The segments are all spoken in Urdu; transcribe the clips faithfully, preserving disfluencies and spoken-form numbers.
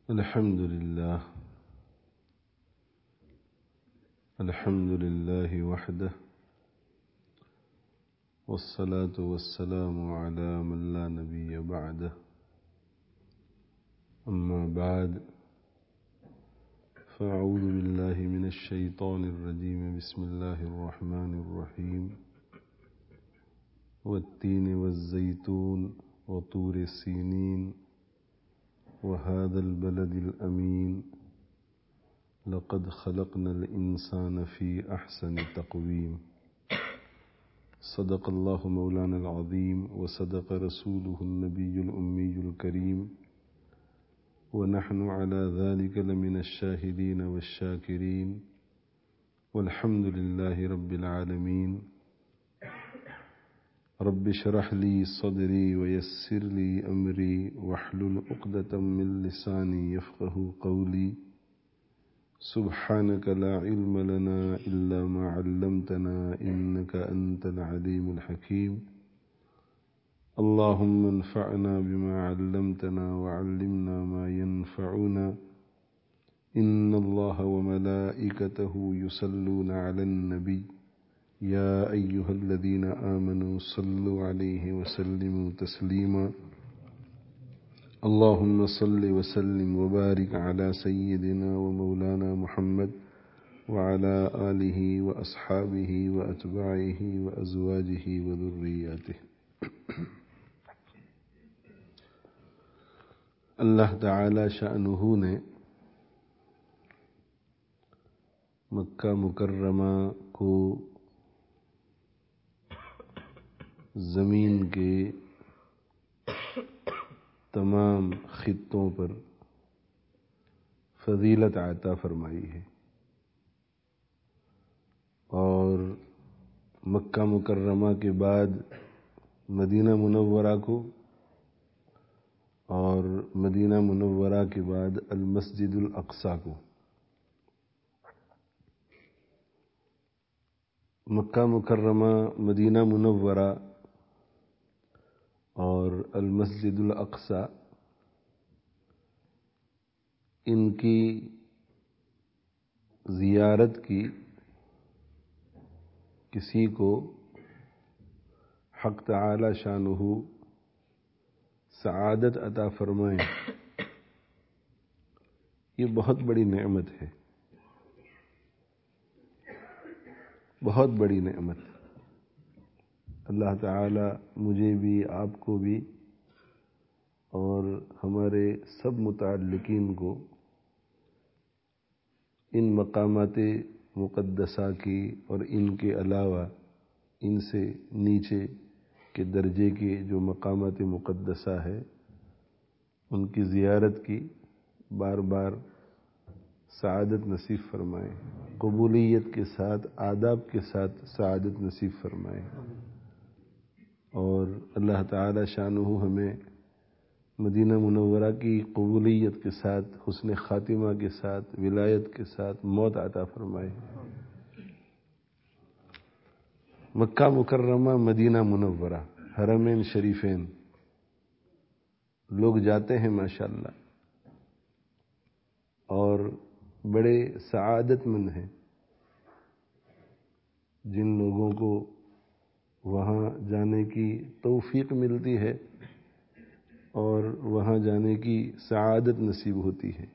الحمد لله الحمد لله وحده والصلاة والسلام على من لا نبي بعده أما بعد فأعوذ بالله من الشيطان الرجيم بسم الله الرحمن الرحيم والتين والزيتون وطور سينين وهذا البلد الأمين لقد خلقنا الإنسان في أحسن تقويم صدق الله مولانا العظيم وصدق رسوله النبي الأمي الكريم ونحن على ذلك لمن الشاهدين والشاكرين والحمد لله رب العالمين رب اشرح لي صدري ويسر لي أمري واحلل عقدة من لساني يفقه قولي سبحانك لا علم لنا إلا ما علمتنا إنك أنت العليم الحكيم اللهم انفعنا بما علمتنا وعلمنا ما ينفعنا إن الله وملائكته يصلون على النبي يا أيها الذين آمنوا صلوا عليه وسلموا تسليما اللهم صل وسلم وبارك على سيدنا ومولانا محمد وعلى آله وأصحابه وأتباعه وأزواجه وذرياته اللہ تعالی شأنہ نے مکہ مکرمہ کو زمین کے تمام خطوں پر فضیلت عطا فرمائی ہے اور مکہ مکرمہ کے بعد مدینہ منورہ کو اور مدینہ منورہ کے بعد المسجد الاقصی کو مکہ مکرمہ مدینہ منورہ اور المسجد الاقصی ان کی زیارت کی کسی کو حق تعالی شانہ سعادت عطا فرمائیں یہ بہت بڑی نعمت ہے، بہت بڑی نعمت۔ اللہ تعالی مجھے بھی، آپ کو بھی اور ہمارے سب متعلقین کو ان مقامات مقدسہ کی اور ان کے علاوہ ان سے نیچے کے درجے کے جو مقامات مقدسہ ہے ان کی زیارت کی بار بار سعادت نصیب فرمائے، قبولیت کے ساتھ آداب کے ساتھ سعادت نصیب فرمائے اور اللہ تعالی شانہ ہمیں مدینہ منورہ کی قبولیت کے ساتھ حسن خاتمہ کے ساتھ ولایت کے ساتھ موت عطا فرمائے۔ مکہ مکرمہ مدینہ منورہ حرمین شریفین لوگ جاتے ہیں ماشاءاللہ اور بڑے سعادت مند ہیں جن لوگوں کو وہاں جانے کی توفیق ملتی ہے اور وہاں جانے کی سعادت نصیب ہوتی ہے۔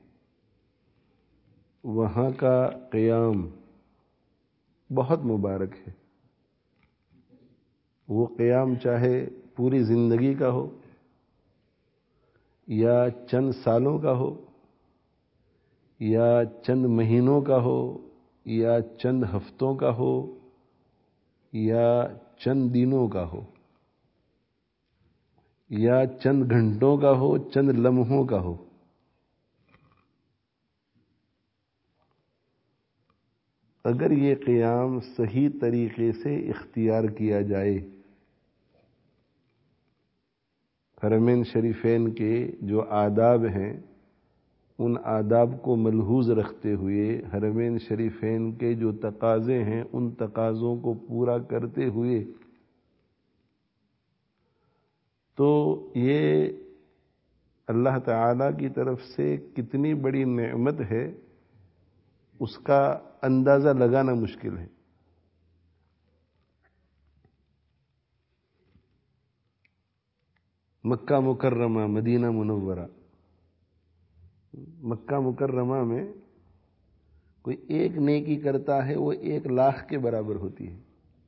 وہاں کا قیام بہت مبارک ہے، وہ قیام چاہے پوری زندگی کا ہو یا چند سالوں کا ہو یا چند مہینوں کا ہو یا چند ہفتوں کا ہو یا چند دنوں کا ہو یا چند گھنٹوں کا ہو چند لمحوں کا ہو، اگر یہ قیام صحیح طریقے سے اختیار کیا جائے، حرمین شریفین کے جو آداب ہیں ان آداب کو ملحوظ رکھتے ہوئے، حرمین شریفین کے جو تقاضے ہیں ان تقاضوں کو پورا کرتے ہوئے، تو یہ اللہ تعالی کی طرف سے کتنی بڑی نعمت ہے اس کا اندازہ لگانا مشکل ہے۔ مکہ مکرمہ، مدینہ منورہ، مکہ مکرمہ میں کوئی ایک نیکی کرتا ہے وہ ایک لاکھ کے برابر ہوتی ہے۔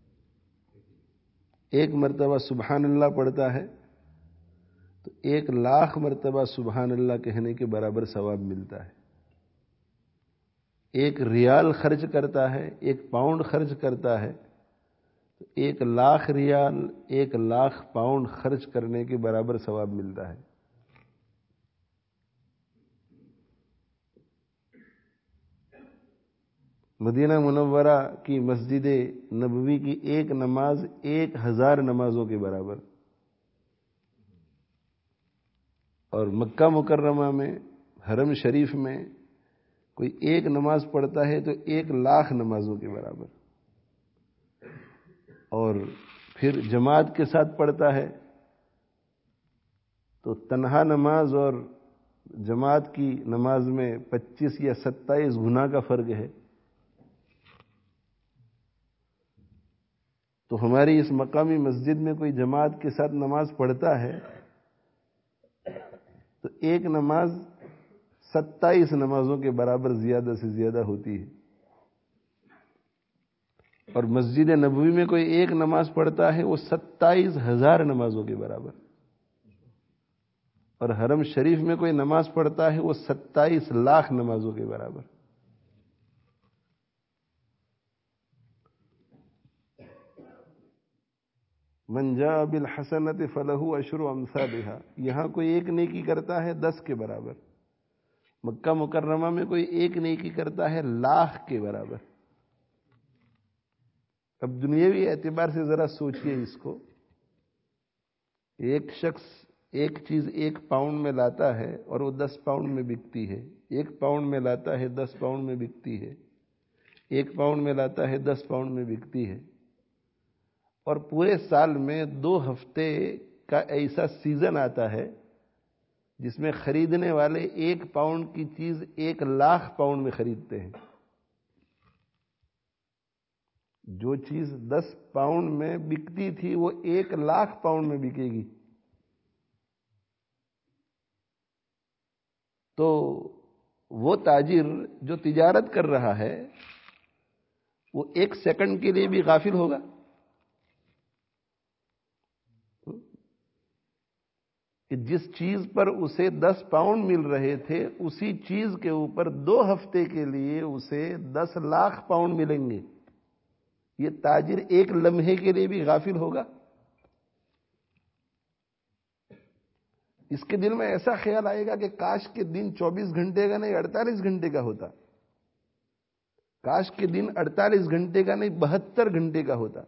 ایک مرتبہ سبحان اللہ پڑھتا ہے تو ایک لاکھ مرتبہ سبحان اللہ کہنے کے برابر ثواب ملتا ہے۔ ایک ریال خرچ کرتا ہے، ایک پاؤنڈ خرچ کرتا ہے تو ایک لاکھ ریال، ایک لاکھ پاؤنڈ خرچ کرنے کے برابر ثواب ملتا ہے۔ مدینہ منورہ کی مسجد نبوی کی ایک نماز ایک ہزار نمازوں کے برابر، اور مکہ مکرمہ میں حرم شریف میں کوئی ایک نماز پڑھتا ہے تو ایک لاکھ نمازوں کے برابر، اور پھر جماعت کے ساتھ پڑھتا ہے تو تنہا نماز اور جماعت کی نماز میں پچیس یا ستائیس گنا کا فرق ہے۔ تو ہماری اس مقامی مسجد میں کوئی جماعت کے ساتھ نماز پڑھتا ہے تو ایک نماز ستائیس نمازوں کے برابر زیادہ سے زیادہ ہوتی ہے، اور مسجد نبوی میں کوئی ایک نماز پڑھتا ہے وہ ستائیس ہزار نمازوں کے برابر، اور حرم شریف میں کوئی نماز پڑھتا ہے وہ ستائیس لاکھ نمازوں کے برابر۔ من جاء بالحسنۃ فلہ عشر امثالھا، یہاں کوئی ایک نیکی کرتا ہے دس کے برابر، مکہ مکرمہ میں کوئی ایک نیکی کرتا ہے لاکھ کے برابر۔ اب دنیاوی اعتبار سے ذرا سوچئے اس کو، ایک شخص ایک چیز ایک پاؤنڈ میں لاتا ہے اور وہ دس پاؤنڈ میں بکتی ہے، ایک پاؤنڈ میں لاتا ہے دس پاؤنڈ میں بکتی ہے، ایک پاؤنڈ میں لاتا ہے دس پاؤنڈ میں بکتی ہے، اور پورے سال میں دو ہفتے کا ایسا سیزن آتا ہے جس میں خریدنے والے ایک پاؤنڈ کی چیز ایک لاکھ پاؤنڈ میں خریدتے ہیں۔ جو چیز دس پاؤنڈ میں بکتی تھی وہ ایک لاکھ پاؤنڈ میں بکے گی۔ تو وہ تاجر جو تجارت کر رہا ہے وہ ایک سیکنڈ کے لیے بھی غافل ہوگا؟ کہ جس چیز پر اسے دس پاؤنڈ مل رہے تھے اسی چیز کے اوپر دو ہفتے کے لیے اسے دس لاکھ پاؤنڈ ملیں گے، یہ تاجر ایک لمحے کے لیے بھی غافل ہوگا؟ اس کے دل میں ایسا خیال آئے گا کہ کاش کے دن چوبیس گھنٹے کا نہیں اڑتالیس گھنٹے کا ہوتا، کاش کے دن اڑتالیس گھنٹے کا نہیں بہتر گھنٹے کا ہوتا،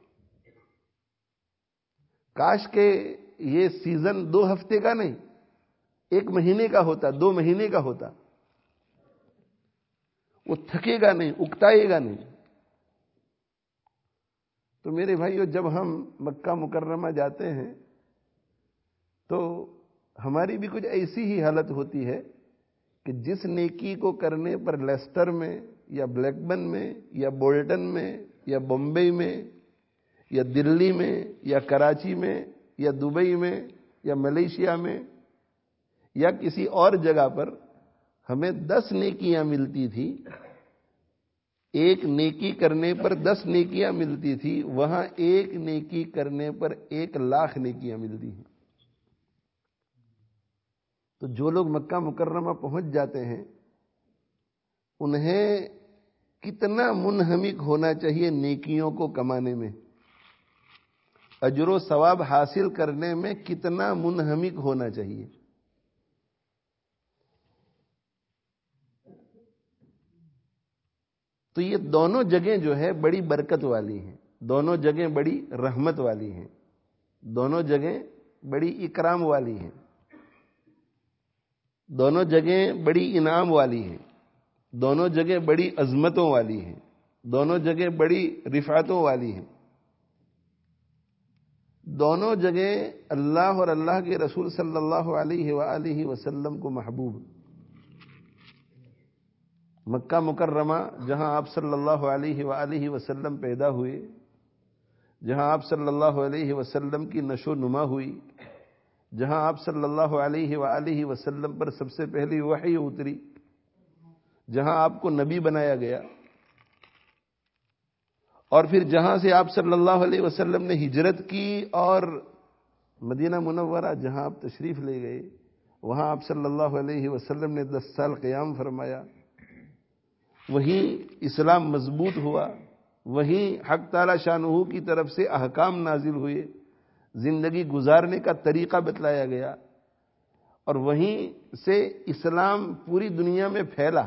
کاش کے یہ سیزن دو ہفتے کا نہیں ایک مہینے کا ہوتا، دو مہینے کا ہوتا۔ وہ تھکے گا نہیں، اکتائے گا نہیں۔ تو میرے بھائیو، جب ہم مکہ مکرمہ جاتے ہیں تو ہماری بھی کچھ ایسی ہی حالت ہوتی ہے کہ جس نیکی کو کرنے پر لیسٹر میں یا بلیک بن میں یا بولٹن میں یا بمبئی میں یا دلی میں یا کراچی میں یا دبئی میں یا ملیشیا میں یا کسی اور جگہ پر ہمیں دس نیکیاں ملتی تھی، ایک نیکی کرنے پر دس نیکیاں ملتی تھی، وہاں ایک نیکی کرنے پر ایک لاکھ نیکیاں ملتی ہیں۔ تو جو لوگ مکہ مکرمہ پہنچ جاتے ہیں انہیں کتنا منہمک ہونا چاہیے نیکیوں کو کمانے میں، اجر و ثواب حاصل کرنے میں کتنا منہمک ہونا چاہیے۔ تو یہ دونوں جگہیں جو ہے بڑی برکت والی ہیں، دونوں جگہیں بڑی رحمت والی ہیں، دونوں جگہیں بڑی اکرام والی ہیں، دونوں جگہیں بڑی انعام والی ہیں، دونوں جگہیں بڑی عظمتوں والی ہیں، دونوں جگہیں بڑی رفعتوں والی ہیں، دونوں جگہ اللہ اور اللہ کے رسول صلی اللہ علیہ وآلہ وسلم کو محبوب. مکہ مکرمہ جہاں آپ صلی اللہ علیہ وآلہ وسلم پیدا ہوئے، جہاں آپ صلی اللہ علیہ وسلم کی نشو و نما ہوئی، جہاں آپ صلی اللہ علیہ وآلہ وسلم پر سب سے پہلی وحی اتری، جہاں آپ کو نبی بنایا گیا، اور پھر جہاں سے آپ صلی اللہ علیہ وسلم نے ہجرت کی اور مدینہ منورہ جہاں آپ تشریف لے گئے، وہاں آپ صلی اللہ علیہ وسلم نے دس سال قیام فرمایا. وہیں اسلام مضبوط ہوا، وہیں حق تعالی شانہ کی طرف سے احکام نازل ہوئے، زندگی گزارنے کا طریقہ بتلایا گیا، اور وہیں سے اسلام پوری دنیا میں پھیلا.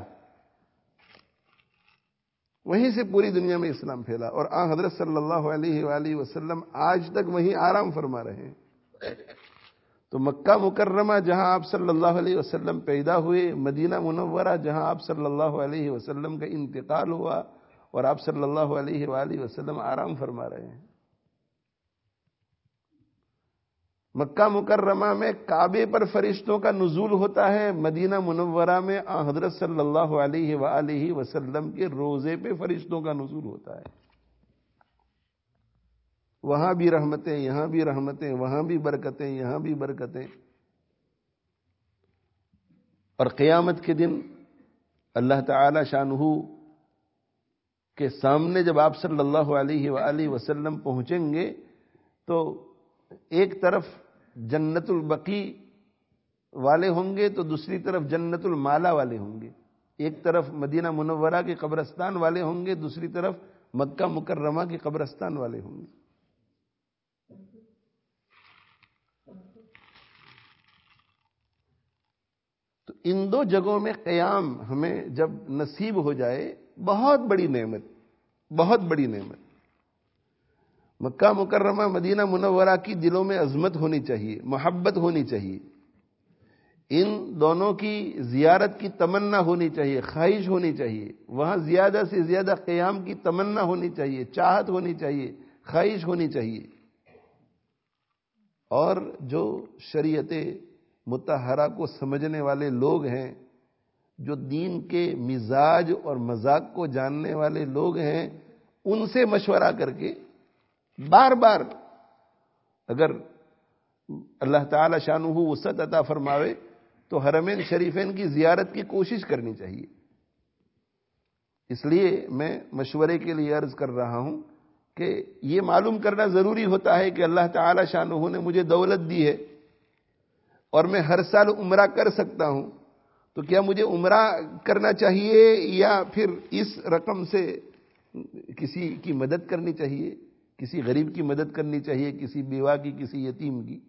وہیں سے پوری دنیا میں اسلام پھیلا، اور آن حضرت صلی اللہ علیہ وآلہ وسلم آج تک وہیں آرام فرما رہے ہیں. تو مکہ مکرمہ جہاں آپ صلی اللہ علیہ وسلم پیدا ہوئے، مدینہ منورہ جہاں آپ صلی اللہ علیہ وسلم کا انتقال ہوا، اور آپ صلی اللہ علیہ وآلہ وسلم آرام فرما رہے ہیں. مکہ مکرمہ میں کعبے پر فرشتوں کا نزول ہوتا ہے، مدینہ منورہ میں آن حضرت صلی اللہ علیہ وآلہ وسلم کے روضے پہ فرشتوں کا نزول ہوتا ہے. وہاں بھی رحمتیں، یہاں بھی رحمتیں، وہاں بھی برکتیں، یہاں بھی برکتیں. اور قیامت کے دن اللہ تعالی شانہ کے سامنے جب آپ صلی اللہ علیہ وآلہ وسلم پہنچیں گے تو ایک طرف جنت البقیع والے ہوں گے تو دوسری طرف جنت المالا والے ہوں گے. ایک طرف مدینہ منورہ کے قبرستان والے ہوں گے، دوسری طرف مکہ مکرمہ کے قبرستان والے ہوں گے. تو ان دو جگہوں میں قیام ہمیں جب نصیب ہو جائے، بہت بڑی نعمت، بہت بڑی نعمت. مکہ مکرمہ مدینہ منورہ کی دلوں میں عظمت ہونی چاہیے، محبت ہونی چاہیے، ان دونوں کی زیارت کی تمنا ہونی چاہیے، خواہش ہونی چاہیے. وہاں زیادہ سے زیادہ قیام کی تمنا ہونی چاہیے، چاہت ہونی چاہیے، خواہش ہونی چاہیے. اور جو شریعت مطہرہ کو سمجھنے والے لوگ ہیں، جو دین کے مزاج اور مذاق کو جاننے والے لوگ ہیں، ان سے مشورہ کر کے بار بار اگر اللہ تعالی شانہ وسعت عطا فرماوے تو حرمین شریفین کی زیارت کی کوشش کرنی چاہیے. اس لیے میں مشورے کے لیے عرض کر رہا ہوں کہ یہ معلوم کرنا ضروری ہوتا ہے کہ اللہ تعالی شانہ نے مجھے دولت دی ہے اور میں ہر سال عمرہ کر سکتا ہوں، تو کیا مجھے عمرہ کرنا چاہیے یا پھر اس رقم سے کسی کی مدد کرنی چاہیے، کسی غریب کی مدد کرنی چاہیے، کسی بیوہ کی، کسی یتیم کی.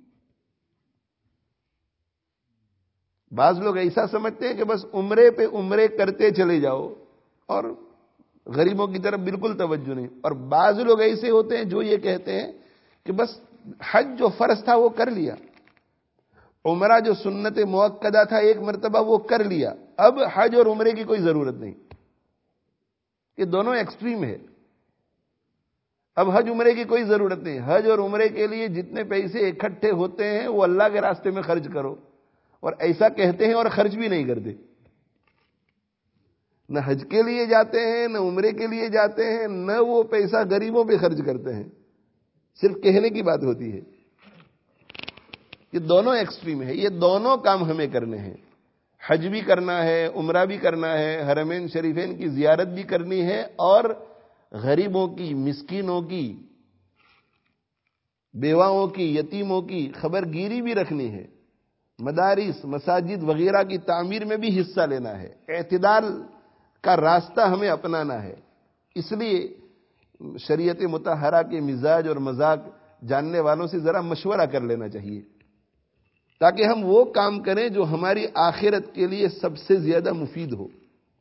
بعض لوگ ایسا سمجھتے ہیں کہ بس عمرے پہ عمرے کرتے چلے جاؤ اور غریبوں کی طرف بالکل توجہ نہیں. اور بعض لوگ ایسے ہوتے ہیں جو یہ کہتے ہیں کہ بس حج جو فرض تھا وہ کر لیا، عمرہ جو سنت مؤکدہ تھا ایک مرتبہ وہ کر لیا، اب حج اور عمرے کی کوئی ضرورت نہیں. یہ دونوں ایکسٹریم ہے. اب حج عمرے کی کوئی ضرورت نہیں. حج اور عمرے کے لیے جتنے پیسے اکٹھے ہوتے ہیں وہ اللہ کے راستے میں خرچ کرو، اور ایسا کہتے ہیں اور خرچ بھی نہیں کرتے. نہ حج کے لیے جاتے ہیں، نہ عمرے کے لیے جاتے ہیں، نہ وہ پیسہ غریبوں پہ خرچ کرتے ہیں. صرف کہنے کی بات ہوتی ہے. یہ دونوں ایکسٹریم ہے. یہ دونوں کام ہمیں کرنے ہیں. حج بھی کرنا ہے، عمرہ بھی کرنا ہے، حرمین شریفین کی زیارت بھی کرنی ہے، اور غریبوں کی، مسکینوں کی، بیواؤں کی، یتیموں کی خبر گیری بھی رکھنی ہے. مدارس، مساجد وغیرہ کی تعمیر میں بھی حصہ لینا ہے. اعتدال کا راستہ ہمیں اپنانا ہے. اس لیے شریعت مطہرہ کے مزاج اور مذاق جاننے والوں سے ذرا مشورہ کر لینا چاہیے، تاکہ ہم وہ کام کریں جو ہماری آخرت کے لیے سب سے زیادہ مفید ہو.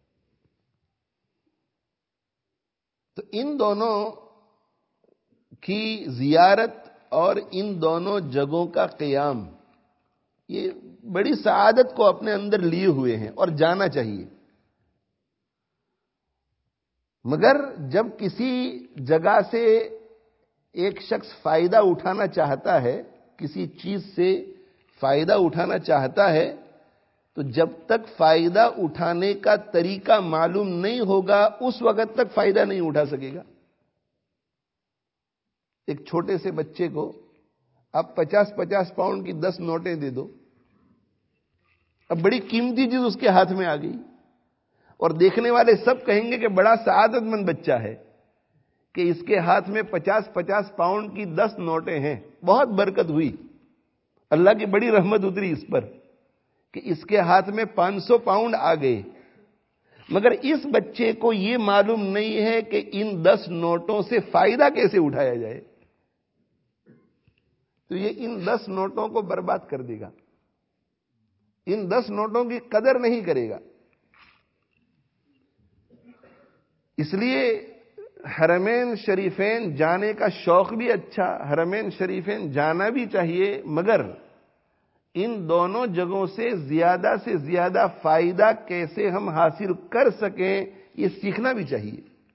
تو ان دونوں کی زیارت اور ان دونوں جگہوں کا قیام یہ بڑی سعادت کو اپنے اندر لیے ہوئے ہیں اور جانا چاہیے. مگر جب کسی جگہ سے ایک شخص فائدہ اٹھانا چاہتا ہے، کسی چیز سے فائدہ اٹھانا چاہتا ہے، تو جب تک فائدہ اٹھانے کا طریقہ معلوم نہیں ہوگا اس وقت تک فائدہ نہیں اٹھا سکے گا۔ ایک چھوٹے سے بچے کو آپ پچاس پچاس پاؤنڈ کی دس نوٹیں دے دو، اب بڑی قیمتی چیز اس کے ہاتھ میں آ گئی، اور دیکھنے والے سب کہیں گے کہ بڑا سعادت مند بچہ ہے کہ اس کے ہاتھ میں پچاس پچاس پاؤنڈ کی دس نوٹیں ہیں، بہت برکت ہوئی، اللہ کی بڑی رحمت اتری اس پر کہ اس کے ہاتھ میں پانچ سو پاؤنڈ آ گئے۔ مگر اس بچے کو یہ معلوم نہیں ہے کہ ان دس نوٹوں سے فائدہ کیسے اٹھایا جائے، تو یہ ان دس نوٹوں کو برباد کر دے گا، ان دس نوٹوں کی قدر نہیں کرے گا۔ اس لیے حرمین شریفین جانے کا شوق بھی اچھا، حرمین شریفین جانا بھی چاہیے، مگر ان دونوں جگہوں سے زیادہ سے زیادہ فائدہ کیسے ہم حاصل کر سکیں یہ سیکھنا بھی چاہیے۔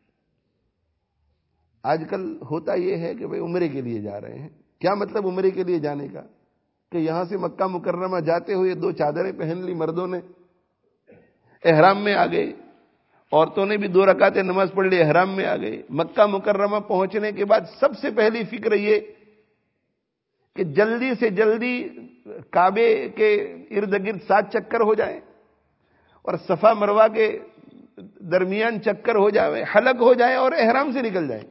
آج کل ہوتا یہ ہے کہ بھئی عمرے کے لیے جا رہے ہیں، کیا مطلب عمرے کے لیے جانے کا کہ یہاں سے مکہ مکرمہ جاتے ہوئے دو چادریں پہن لی مردوں نے، احرام میں آ گئے، عورتوں نے بھی دو رکعتیں نماز پڑھ لی، احرام میں آ گئے۔ مکہ مکرمہ پہنچنے کے بعد سب سے پہلی فکر یہ کہ جلدی سے جلدی کعبے کے ارد گرد سات چکر ہو جائیں اور صفا مروہ کے درمیان چکر ہو جائے، حلق ہو جائے اور احرام سے نکل جائیں۔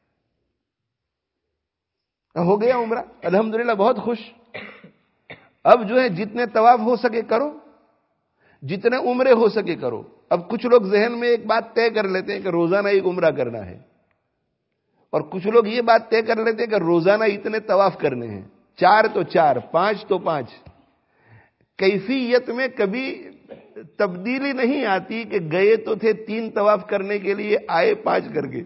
ہو گیا عمرہ، الحمدللہ بہت خوش۔ اب جو ہے جتنے طواف ہو سکے کرو، جتنے عمرے ہو سکے کرو۔ اب کچھ لوگ ذہن میں ایک بات طے کر لیتے ہیں کہ روزانہ ایک عمرہ کرنا ہے، اور کچھ لوگ یہ بات طے کر لیتے ہیں کہ روزانہ اتنے طواف کرنے ہیں، چار تو چار، پانچ تو پانچ۔ کیفیت میں کبھی تبدیلی نہیں آتی کہ گئے تو تھے تین طواف کرنے کے لیے، آئے پانچ کر کے۔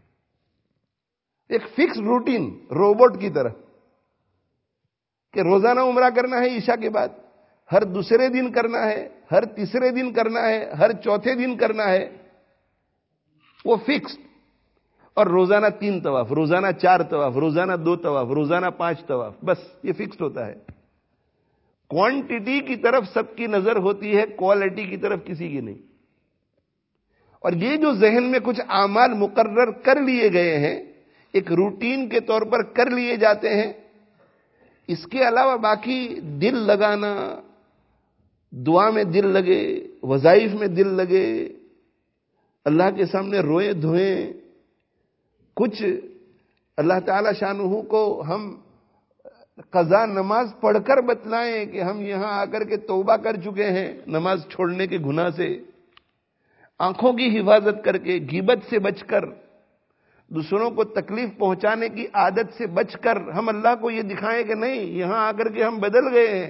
ایک فکس روٹین روبوٹ کی طرح کہ روزانہ عمرہ کرنا ہے عشاء کے بعد، ہر دوسرے دن کرنا ہے، ہر تیسرے دن کرنا ہے، ہر چوتھے دن کرنا ہے، وہ فکس۔ اور روزانہ تین طواف، روزانہ چار طواف، روزانہ دو طواف، روزانہ پانچ طواف، بس یہ فکسڈ ہوتا ہے۔ کوانٹٹی کی طرف سب کی نظر ہوتی ہے، کوالٹی کی طرف کسی کی نہیں۔ اور یہ جو ذہن میں کچھ اعمال مقرر کر لیے گئے ہیں، ایک روٹین کے طور پر کر لیے جاتے ہیں، اس کے علاوہ باقی دل لگانا، دعا میں دل لگے، وظائف میں دل لگے، اللہ کے سامنے روئیں دھوئیں، کچھ اللہ تعالی شانہ کو ہم قضا نماز پڑھ کر بتلائیں کہ ہم یہاں آ کر کے توبہ کر چکے ہیں نماز چھوڑنے کے گناہ سے، آنکھوں کی حفاظت کر کے، غیبت سے بچ کر، دوسروں کو تکلیف پہنچانے کی عادت سے بچ کر ہم اللہ کو یہ دکھائیں کہ نہیں یہاں آ کر کے ہم بدل گئے ہیں۔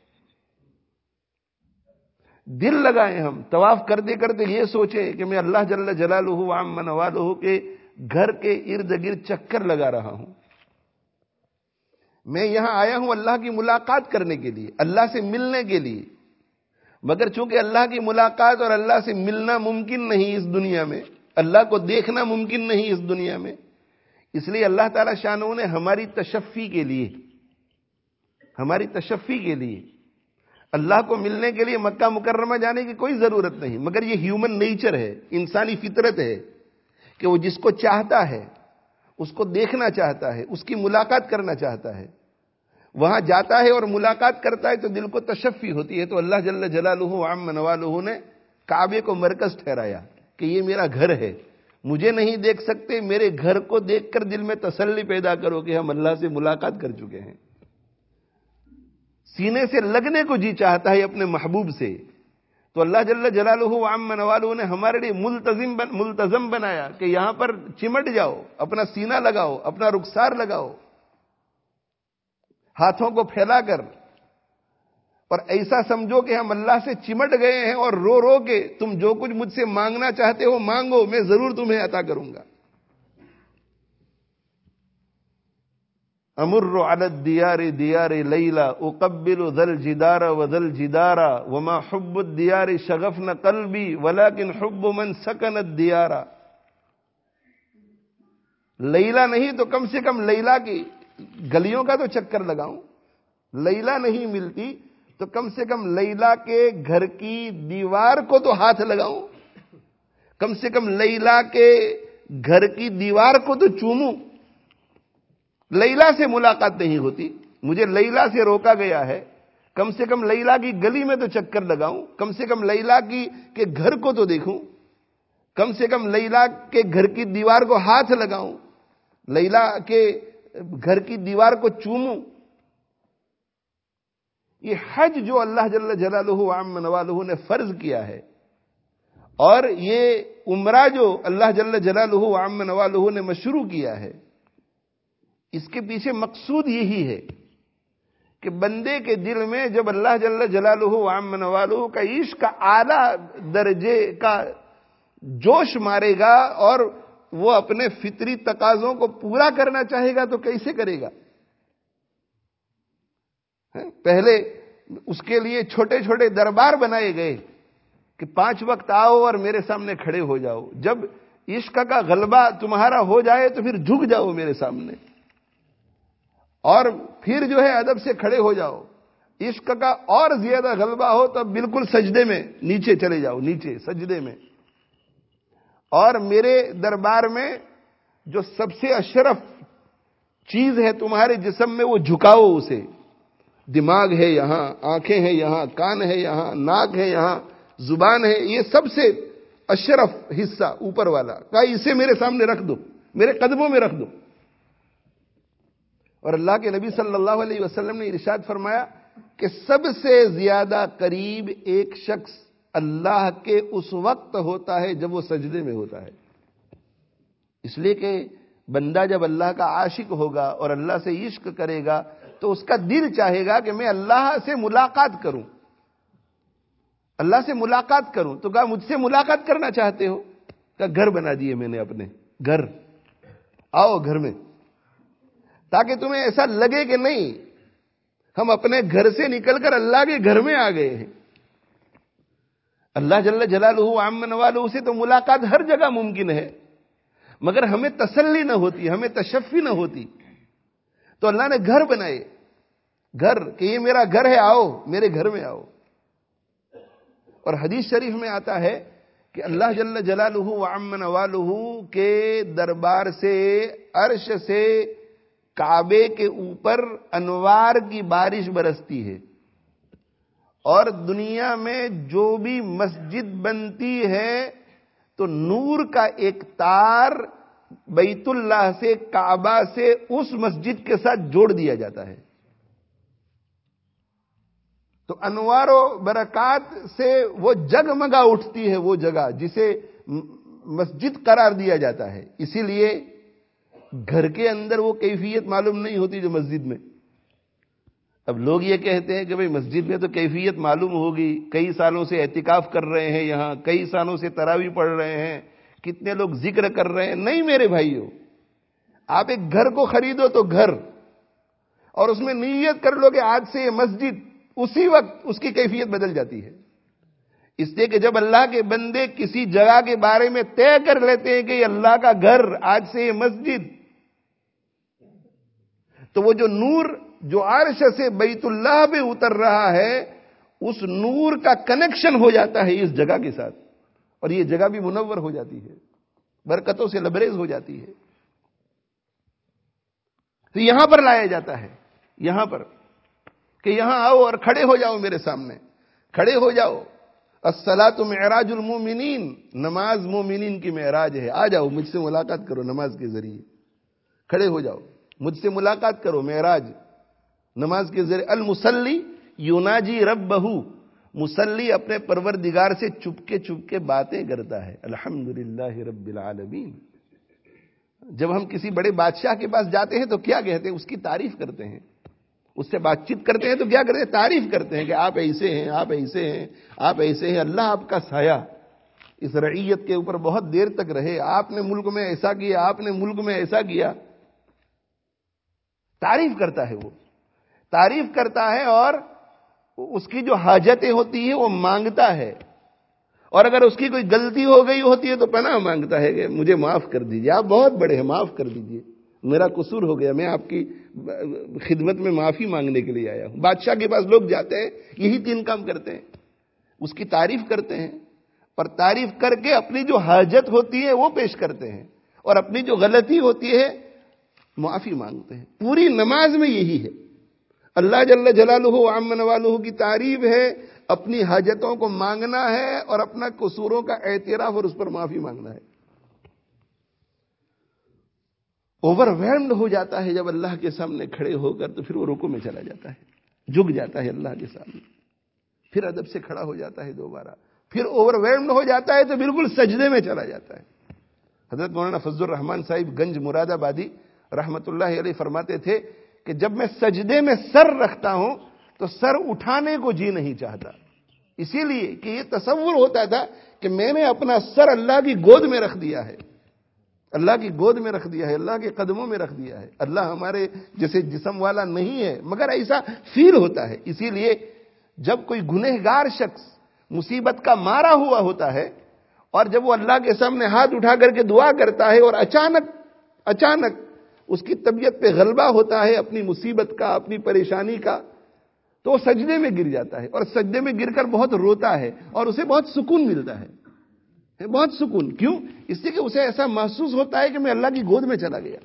دل لگائیں، ہم طواف کرتے کرتے یہ سوچیں کہ میں اللہ جل جلالہ وعم نوالہ کے گھر کے ارد گرد چکر لگا رہا ہوں، میں یہاں آیا ہوں اللہ کی ملاقات کرنے کے لیے، اللہ سے ملنے کے لیے، مگر چونکہ اللہ کی ملاقات اور اللہ سے ملنا ممکن نہیں اس دنیا میں، اللہ کو دیکھنا ممکن نہیں اس دنیا میں، اس لیے اللہ تعالی شانہ نے ہماری تشفی کے لیے ہماری تشفی کے لیے اللہ کو ملنے کے لیے مکہ مکرمہ جانے کی کوئی ضرورت نہیں، مگر یہ ہیومن نیچر ہے، انسانی فطرت ہے کہ وہ جس کو چاہتا ہے اس کو دیکھنا چاہتا ہے، اس کی ملاقات کرنا چاہتا ہے، وہاں جاتا ہے اور ملاقات کرتا ہے تو دل کو تشفی ہوتی ہے۔ تو اللہ جل جلالہ وعم نوالہ نے کعبے کو مرکز ٹھہرایا کہ یہ میرا گھر ہے، مجھے نہیں دیکھ سکتے، میرے گھر کو دیکھ کر دل میں تسلی پیدا کرو کہ ہم اللہ سے ملاقات کر چکے ہیں۔ سینے سے لگنے کو جی چاہتا ہے اپنے محبوب سے، تو اللہ جل جلالہ وعم نوالہ نے ہمارے لیے ملتزم بن ملتزم بنایا کہ یہاں پر چمٹ جاؤ، اپنا سینہ لگاؤ، اپنا رخسار لگاؤ، ہاتھوں کو پھیلا کر، اور ایسا سمجھو کہ ہم اللہ سے چمٹ گئے ہیں اور رو رو کے تم جو کچھ مجھ سے مانگنا چاہتے ہو مانگو، میں ضرور تمہیں عطا کروں گا۔ امر علی الدیار دیار لیلا اقبل ذا الجدار وذا الجدار وما حب الدیار شغفن قلبی ولكن حب من سکن الدیار۔ لیلا نہیں تو کم سے کم لیلا کی گلیوں کا تو چکر لگاؤں. لیلا نہیں ملتی تو کم سے کم لیلا کے گھر کی دیوار کو تو ہاتھ لگاؤں, کم سے کم لیلا کے گھر کی دیوار کو تو چوموں. لیلا سے ملاقات نہیں ہوتی, مجھے لیلا سے روکا گیا ہے, کم سے کم لیلا کی گلی میں تو چکر لگاؤں, کم سے کم لیلا کی کے گھر کو تو دیکھوں, کم سے کم لیلا کے گھر کی دیوار کو ہاتھ لگاؤں, لیلا کے گھر کی دیوار کو چوموں. یہ حج جو اللہ جل جلالہ وعم نوالہ نے فرض کیا ہے, اور یہ عمرہ جو اللہ جل جلالہ وعم نوالہ نے مشروع کیا ہے, اس کے پیچھے مقصود یہی ہے کہ بندے کے دل میں جب اللہ جل جلالہ وعم نوالہ کا عشق کا اعلی درجے کا جوش مارے گا اور وہ اپنے فطری تقاضوں کو پورا کرنا چاہے گا تو کیسے کرے گا؟ پہلے اس کے لیے چھوٹے چھوٹے دربار بنائے گئے کہ پانچ وقت آؤ اور میرے سامنے کھڑے ہو جاؤ, جب عشق کا غلبہ تمہارا ہو جائے تو پھر جھک جاؤ میرے سامنے, اور پھر جو ہے ادب سے کھڑے ہو جاؤ. عشق کا اور زیادہ غلبہ ہو تو بالکل سجدے میں نیچے چلے جاؤ, نیچے سجدے میں. اور میرے دربار میں جو سب سے اشرف چیز ہے تمہارے جسم میں وہ جھکاؤ اسے. دماغ ہے یہاں, آنکھیں ہیں یہاں, کان ہے یہاں, ناک ہے یہاں, زبان ہے, یہ سب سے اشرف حصہ اوپر والا کہا اسے میرے سامنے رکھ دو, میرے قدموں میں رکھ دو. اور اللہ کے نبی صلی اللہ علیہ وسلم نے ارشاد فرمایا کہ سب سے زیادہ قریب ایک شخص اللہ کے اس وقت ہوتا ہے جب وہ سجدے میں ہوتا ہے. اس لیے کہ بندہ جب اللہ کا عاشق ہوگا اور اللہ سے عشق کرے گا تو اس کا دل چاہے گا کہ میں اللہ سے ملاقات کروں, اللہ سے ملاقات کروں. تو کہا مجھ سے ملاقات کرنا چاہتے ہو؟ کہا گھر بنا دیے میں نے اپنے, گھر آؤ گھر میں, تاکہ تمہیں ایسا لگے کہ نہیں ہم اپنے گھر سے نکل کر اللہ کے گھر میں آ گئے ہیں. اللہ جل جلالہ وعم نوالہ سے تو ملاقات ہر جگہ ممکن ہے, مگر ہمیں تسلی نہ ہوتی, ہمیں تشفی نہ ہوتی. تو اللہ نے گھر بنائے, گھر کہ یہ میرا گھر ہے, آؤ میرے گھر میں آؤ. اور حدیث شریف میں آتا ہے کہ اللہ جل جلالہ وعم نوالہ کے دربار سے, عرش سے کعبے کے اوپر انوار کی بارش برستی ہے, اور دنیا میں جو بھی مسجد بنتی ہے تو نور کا ایک تار بیت اللہ سے, کعبہ سے اس مسجد کے ساتھ جوڑ دیا جاتا ہے. تو انوار و برکات سے وہ جگمگا اٹھتی ہے وہ جگہ جسے مسجد قرار دیا جاتا ہے. اسی لیے گھر کے اندر وہ کیفیت معلوم نہیں ہوتی جو مسجد میں. اب لوگ یہ کہتے ہیں کہ بھئی مسجد میں تو کیفیت معلوم ہوگی, کئی سالوں سے اعتکاف کر رہے ہیں یہاں, کئی سالوں سے تراویح پڑھ رہے ہیں, کتنے لوگ ذکر کر رہے ہیں. نہیں میرے بھائیو, آپ ایک گھر کو خریدو تو گھر, اور اس میں نیت کر لو کہ آج سے یہ مسجد, اسی وقت اس کی کیفیت بدل جاتی ہے. اس لیے کہ جب اللہ کے بندے کسی جگہ کے بارے میں طے کر لیتے ہیں کہ یہ اللہ کا گھر, آج سے یہ مسجد, تو وہ جو نور جو عرش سے بیت اللہ پہ اتر رہا ہے اس نور کا کنیکشن ہو جاتا ہے اس جگہ کے ساتھ, اور یہ جگہ بھی منور ہو جاتی ہے, برکتوں سے لبریز ہو جاتی ہے. تو یہاں پر لایا جاتا ہے, یہاں پر کہ یہاں آؤ اور کھڑے ہو جاؤ میرے سامنے, کھڑے ہو جاؤ. الصلاۃ معراج المومنین, نماز مومنین کی معراج ہے. آ جاؤ مجھ سے ملاقات کرو نماز کے ذریعے, کھڑے ہو جاؤ مجھ سے ملاقات کرو. معراج نماز کے ذریعے. المصلی یناجی ربہ, مصلی اپنے پروردگار سے چپکے چپکے باتیں کرتا ہے. الحمدللہ رب العالمین. جب ہم کسی بڑے بادشاہ کے پاس جاتے ہیں تو کیا کہتے ہیں؟ اس کی تعریف کرتے ہیں, اس سے بات چیت کرتے ہیں تو کیا کرتے ہیں؟ تعریف کرتے ہیں کہ آپ ایسے ہیں, آپ ایسے ہیں, آپ ایسے ہیں. اللہ آپ کا سایہ اس رعیت کے اوپر بہت دیر تک رہے, آپ نے ملک میں ایسا کیا, آپ نے ملک میں ایسا کیا. تعریف کرتا ہے, وہ تعریف کرتا ہے, اور اس کی جو حاجتیں ہوتی ہیں وہ مانگتا ہے. اور اگر اس کی کوئی غلطی ہو گئی ہوتی ہے تو پناہ مانگتا ہے کہ مجھے معاف کر دیجیے، آپ بہت بڑے ہیں، معاف کر دیجیے، میرا قصور ہو گیا، میں آپ کی خدمت میں معافی مانگنے کے لیے آیا ہوں۔ بادشاہ کے پاس لوگ جاتے ہیں، یہی تین کام کرتے ہیں، اس کی تعریف کرتے ہیں، اور تعریف کر کے اپنی جو حاجت ہوتی ہے وہ پیش کرتے ہیں، اور اپنی جو غلطی ہوتی ہے معافی مانگتے ہیں۔ پوری نماز میں یہی ہے، اللہ جل جلالہ و عم نوالہ کی تعریف ہے، اپنی حاجتوں کو مانگنا ہے اور اپنا قصوروں کا اعتراف اور اس پر معافی مانگنا ہے۔ اوور ویلمڈ ہو جاتا ہے جب اللہ کے سامنے کھڑے ہو کر، تو پھر وہ رکوع میں چلا جاتا ہے، جھک جاتا ہے اللہ کے سامنے، پھر ادب سے کھڑا ہو جاتا ہے دوبارہ، پھر اوور ویلمڈ ہو جاتا ہے تو بالکل سجدے میں چلا جاتا ہے۔ حضرت مولانا فضل الرحمان صاحب گنج مراد آبادی رحمت اللہ علیہ فرماتے تھے کہ جب میں سجدے میں سر رکھتا ہوں تو سر اٹھانے کو جی نہیں چاہتا، اسی لیے کہ یہ تصور ہوتا تھا کہ میں نے اپنا سر اللہ کی گود میں رکھ دیا ہے، اللہ کی گود میں رکھ دیا ہے، اللہ کے قدموں میں رکھ دیا ہے۔ اللہ ہمارے جیسے جسم والا نہیں ہے، مگر ایسا فیل ہوتا ہے۔ اسی لیے جب کوئی گنہگار شخص مصیبت کا مارا ہوا ہوتا ہے اور جب وہ اللہ کے سامنے ہاتھ اٹھا کر کے دعا کرتا ہے اور اچانک اچانک اس کی طبیعت پہ غلبہ ہوتا ہے اپنی مصیبت کا، اپنی پریشانی کا، تو وہ سجدے میں گر جاتا ہے، اور سجدے میں گر کر بہت روتا ہے اور اسے بہت سکون ملتا ہے، بہت سکون۔ کیوں؟ اس لیے کہ اسے ایسا محسوس ہوتا ہے کہ میں اللہ کی گود میں چلا گیا،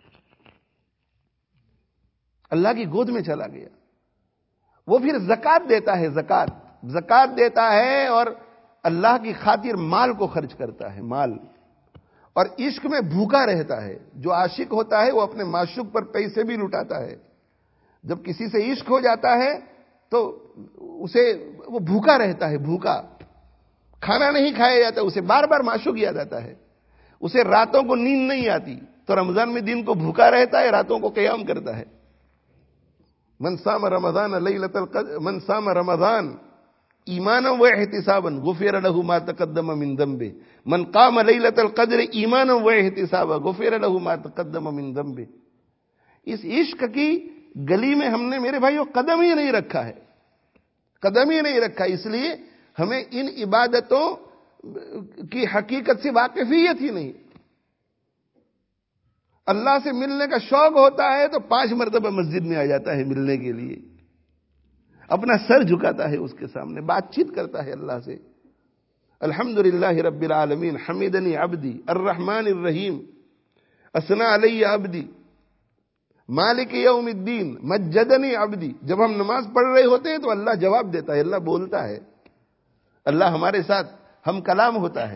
اللہ کی گود میں چلا گیا۔ وہ پھر زکوٰۃ دیتا ہے، زکوٰۃ زکوٰۃ دیتا ہے اور اللہ کی خاطر مال کو خرچ کرتا ہے، مال، اور عشق میں بھوکا رہتا ہے۔ جو عاشق ہوتا ہے وہ اپنے معشوق پر پیسے بھی لٹاتا ہے، جب کسی سے عشق ہو جاتا ہے تو اسے وہ بھوکا رہتا ہے، بھوکا، کھانا نہیں کھایا جاتا، اسے بار بار معشوق یاد آتا ہے، اسے راتوں کو نیند نہیں آتی، تو رمضان میں دن کو بھوکا رہتا ہے، راتوں کو قیام کرتا ہے۔ من صام رمضان لیلۃ القدر من صام رمضان ایمانا و احتسابا غفر له ما تقدم من ذنبه من قام لیلۃ القدر ایمانا و احتسابا غفر له ما تقدم من ذنبه۔ اس عشق کی گلی میں ہم نے میرے بھائیو قدم ہی نہیں رکھا ہے، قدم ہی نہیں رکھا، اس لیے ہمیں ان عبادتوں کی حقیقت سے واقفیت ہی نہیں۔ اللہ سے ملنے کا شوق ہوتا ہے تو پانچ مرتبہ مسجد میں آ جاتا ہے ملنے کے لیے، اپنا سر جھکاتا ہے اس کے سامنے، بات چیت کرتا ہے اللہ سے۔ الحمدللہ رب العالمین حمیدنی عبدی الرحمن الرحیم اثنا علی عبدی مالک یوم الدین مجدنی عبدی۔ جب ہم نماز پڑھ رہے ہوتے ہیں تو اللہ جواب دیتا ہے، اللہ بولتا ہے، اللہ ہمارے ساتھ ہم کلام ہوتا ہے،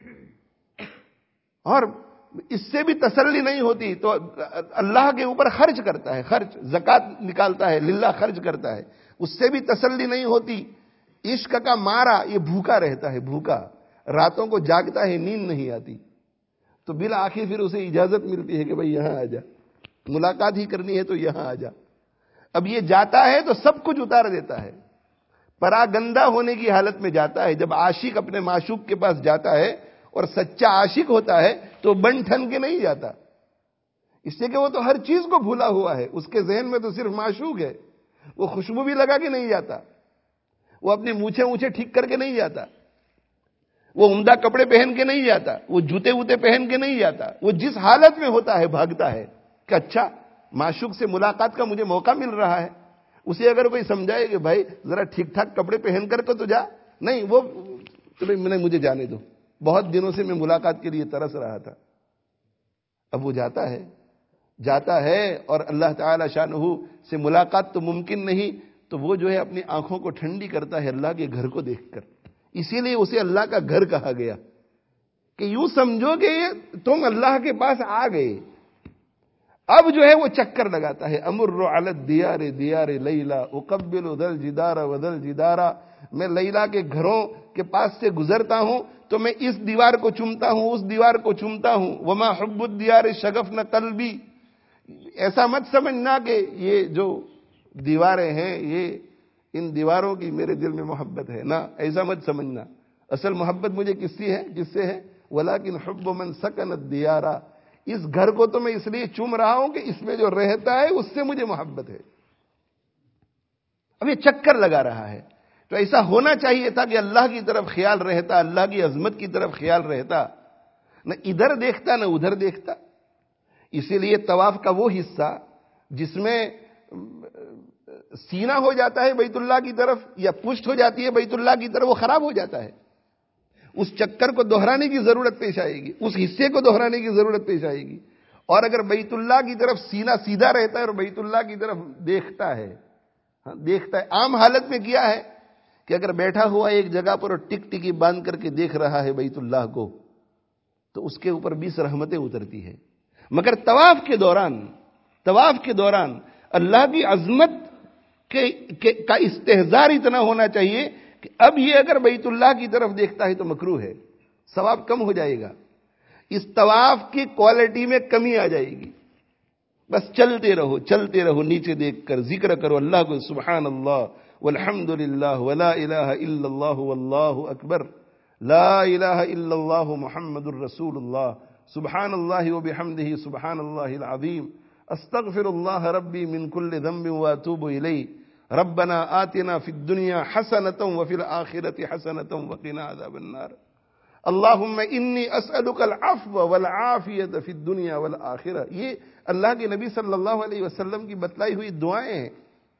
اور اس سے بھی تسلی نہیں ہوتی تو اللہ کے اوپر خرچ کرتا ہے، خرچ زکوٰۃ نکالتا ہے، للہ خرچ کرتا ہے، اس سے بھی تسلی نہیں ہوتی، عشق کا مارا یہ بھوکا رہتا ہے، بھوکا، راتوں کو جاگتا ہے، نیند نہیں آتی، تو بالآخر پھر اسے اجازت ملتی ہے کہ بھئی یہاں آ جا، ملاقات ہی کرنی ہے تو یہاں آ جا۔ اب یہ جاتا ہے تو سب کچھ اتار دیتا ہے، پراگندہ ہونے کی حالت میں جاتا ہے۔ جب عاشق اپنے معشوق کے پاس جاتا ہے اور سچا عاشق ہوتا ہے تو بن ٹھن کے نہیں جاتا، اس لیے کہ وہ تو ہر چیز کو بھولا ہوا ہے، اس کے ذہن میں تو صرف معشوق ہے۔ وہ خوشبو بھی لگا کے نہیں جاتا، وہ اپنی مونچھیں اونچھیں ٹھیک کر کے نہیں جاتا، وہ عمدہ کپڑے پہن کے نہیں جاتا، وہ جوتے ووتے پہن کے نہیں جاتا، وہ جس حالت میں ہوتا ہے بھاگتا ہے کہ اچھا معشوق سے ملاقات کا مجھے موقع مل رہا ہے۔ اسے اگر کوئی سمجھائے کہ بھائی ذرا ٹھیک ٹھاک کپڑے پہن کر کے تو جا، نہیں، وہ مجھے جانے دو، بہت دنوں سے میں ملاقات کے لیے ترس رہا تھا۔ اب وہ جاتا ہے جاتا ہے اور اللہ تعالی شانہ سے ملاقات تو ممکن نہیں، تو وہ جو ہے اپنی آنکھوں کو ٹھنڈی کرتا ہے اللہ کے گھر کو دیکھ کر، اسی لیے اسے اللہ کا گھر کہا گیا، کہ یوں سمجھو کہ تم اللہ کے پاس آ گئے۔ اب جو ہے وہ چکر لگاتا ہے، امر علی الدیار دیار لیلا اقبل ذل جدار وذل جدارا، میں لیلا کے گھروں کے پاس سے گزرتا ہوں تو میں اس دیوار کو چومتا ہوں، اس دیوار کو چومتا ہوں۔ وما حب الدیار شغفن قلبی، ایسا مت سمجھنا کہ یہ جو دیواریں ہیں یہ ان دیواروں کی میرے دل میں محبت ہے، نہ ایسا مت سمجھنا، اصل محبت مجھے کس سے ہے کس سے ہے ولیکن حب من سکن الدیار، اس گھر کو تو میں اس لیے چوم رہا ہوں کہ اس میں جو رہتا ہے اس سے مجھے محبت ہے۔ اب یہ چکر لگا رہا ہے تو ایسا ہونا چاہیے تھا کہ اللہ کی طرف خیال رہتا، اللہ کی عظمت کی طرف خیال رہتا، نہ ادھر دیکھتا نہ ادھر دیکھتا. اسی لیے طواف کا وہ حصہ جس میں سینہ ہو جاتا ہے بیت اللہ کی طرف یا پشت ہو جاتی ہے بیت اللہ کی طرف، وہ خراب ہو جاتا ہے. اس چکر کو دہرانے کی ضرورت پیش آئے گی، اس حصے کو دہرانے کی ضرورت پیش آئے گی. اور اگر بیت اللہ کی طرف سینہ سیدھا رہتا ہے اور بیت اللہ کی طرف دیکھتا ہے، ہاں دیکھتا ہے، عام حالت میں کیا ہے کہ اگر بیٹھا ہوا ایک جگہ پر اور ٹک ٹکی باندھ کر کے دیکھ رہا ہے بیت اللہ کو، تو اس کے اوپر بیس رحمتیں اترتی ہے. مگر طواف کے دوران طواف کے دوران اللہ کی عظمت کے کا استحضار اتنا ہونا چاہیے کہ اب یہ اگر بیت اللہ کی طرف دیکھتا ہے تو مکروہ ہے، ثواب کم ہو جائے گا، اس طواف کی کوالٹی میں کمی آ جائے گی. بس چلتے رہو چلتے رہو، نیچے دیکھ کر ذکر کرو اللہ کو، سبحان اللہ والحمد للہ ولا الہ الا اللہ واللہ اکبر، لا الہ الا اللہ محمد الرسول اللہ، سبحان اللہ وبحمدہ سبحان اللہ العظیم، استغفر اللہ ربی من کل ذنب واتوب الیہ، ربنا آتنا فی الدنیا حسنۃ وفی الآخرۃ حسنۃ وقنا عذاب النار، اللہم انی اسألک العفو والعافیۃ فی الدنیا والآخرہ. یہ اللہ کے نبی صلی اللہ علیہ وسلم کی بتلائی ہوئی دعائیں ہیں.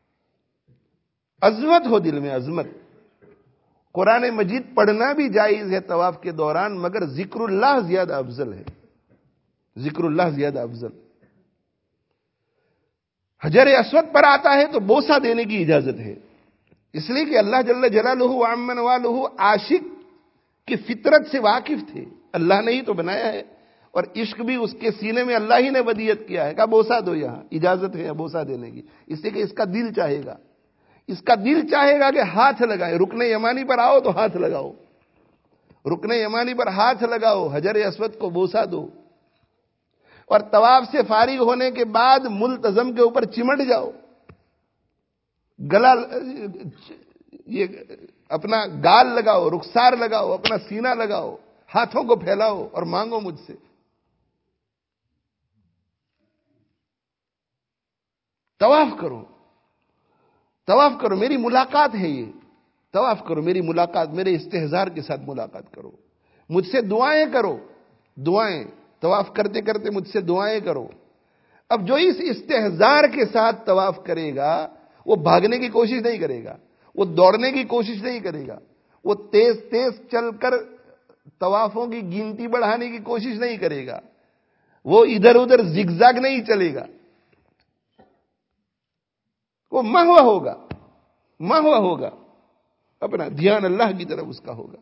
عظمت ہو دل میں، عظمت. قرآن مجید پڑھنا بھی جائز ہے طواف کے دوران، مگر ذکر اللہ زیادہ افضل ہے، ذکر اللہ زیادہ افضل. حجر اسود پر آتا ہے تو بوسہ دینے کی اجازت ہے، اس لیے کہ اللہ جل جلالہ وعم نوالہ عاشق کی فطرت سے واقف تھے، اللہ نے ہی تو بنایا ہے، اور عشق بھی اس کے سینے میں اللہ ہی نے ودیت کیا ہے. کہا بوسہ دو، یہاں اجازت ہے بوسہ دینے کی، اس لیے کہ اس کا دل چاہے گا، اس کا دل چاہے گا کہ ہاتھ لگائے. رکن یمانی پر آؤ تو ہاتھ لگاؤ، رکن یمانی پر ہاتھ لگاؤ، حجر اسود کو بوسہ دو، اور طواف سے فارغ ہونے کے بعد ملتزم کے اوپر چمٹ جاؤ، گلا یہ اپنا گال لگاؤ، رخسار لگاؤ، اپنا سینہ لگاؤ، ہاتھوں کو پھیلاؤ اور مانگو مجھ سے. طواف کرو، طواف کرو، میری ملاقات ہے یہ، طواف کرو، میری ملاقات، میرے استحضار کے ساتھ ملاقات کرو، مجھ سے دعائیں کرو، دعائیں طواف کرتے کرتے مجھ سے دعائیں کرو. اب جو اس استحضار کے ساتھ طواف کرے گا وہ بھاگنے کی کوشش نہیں کرے گا، وہ دوڑنے کی کوشش نہیں کرے گا، وہ تیز تیز چل کر طوافوں کی گنتی بڑھانے کی کوشش نہیں کرے گا، وہ ادھر ادھر زگزاگ نہیں چلے گا، وہ محو ہوگا، محو ہوگا، اپنا دھیان اللہ کی طرف اس کا ہوگا.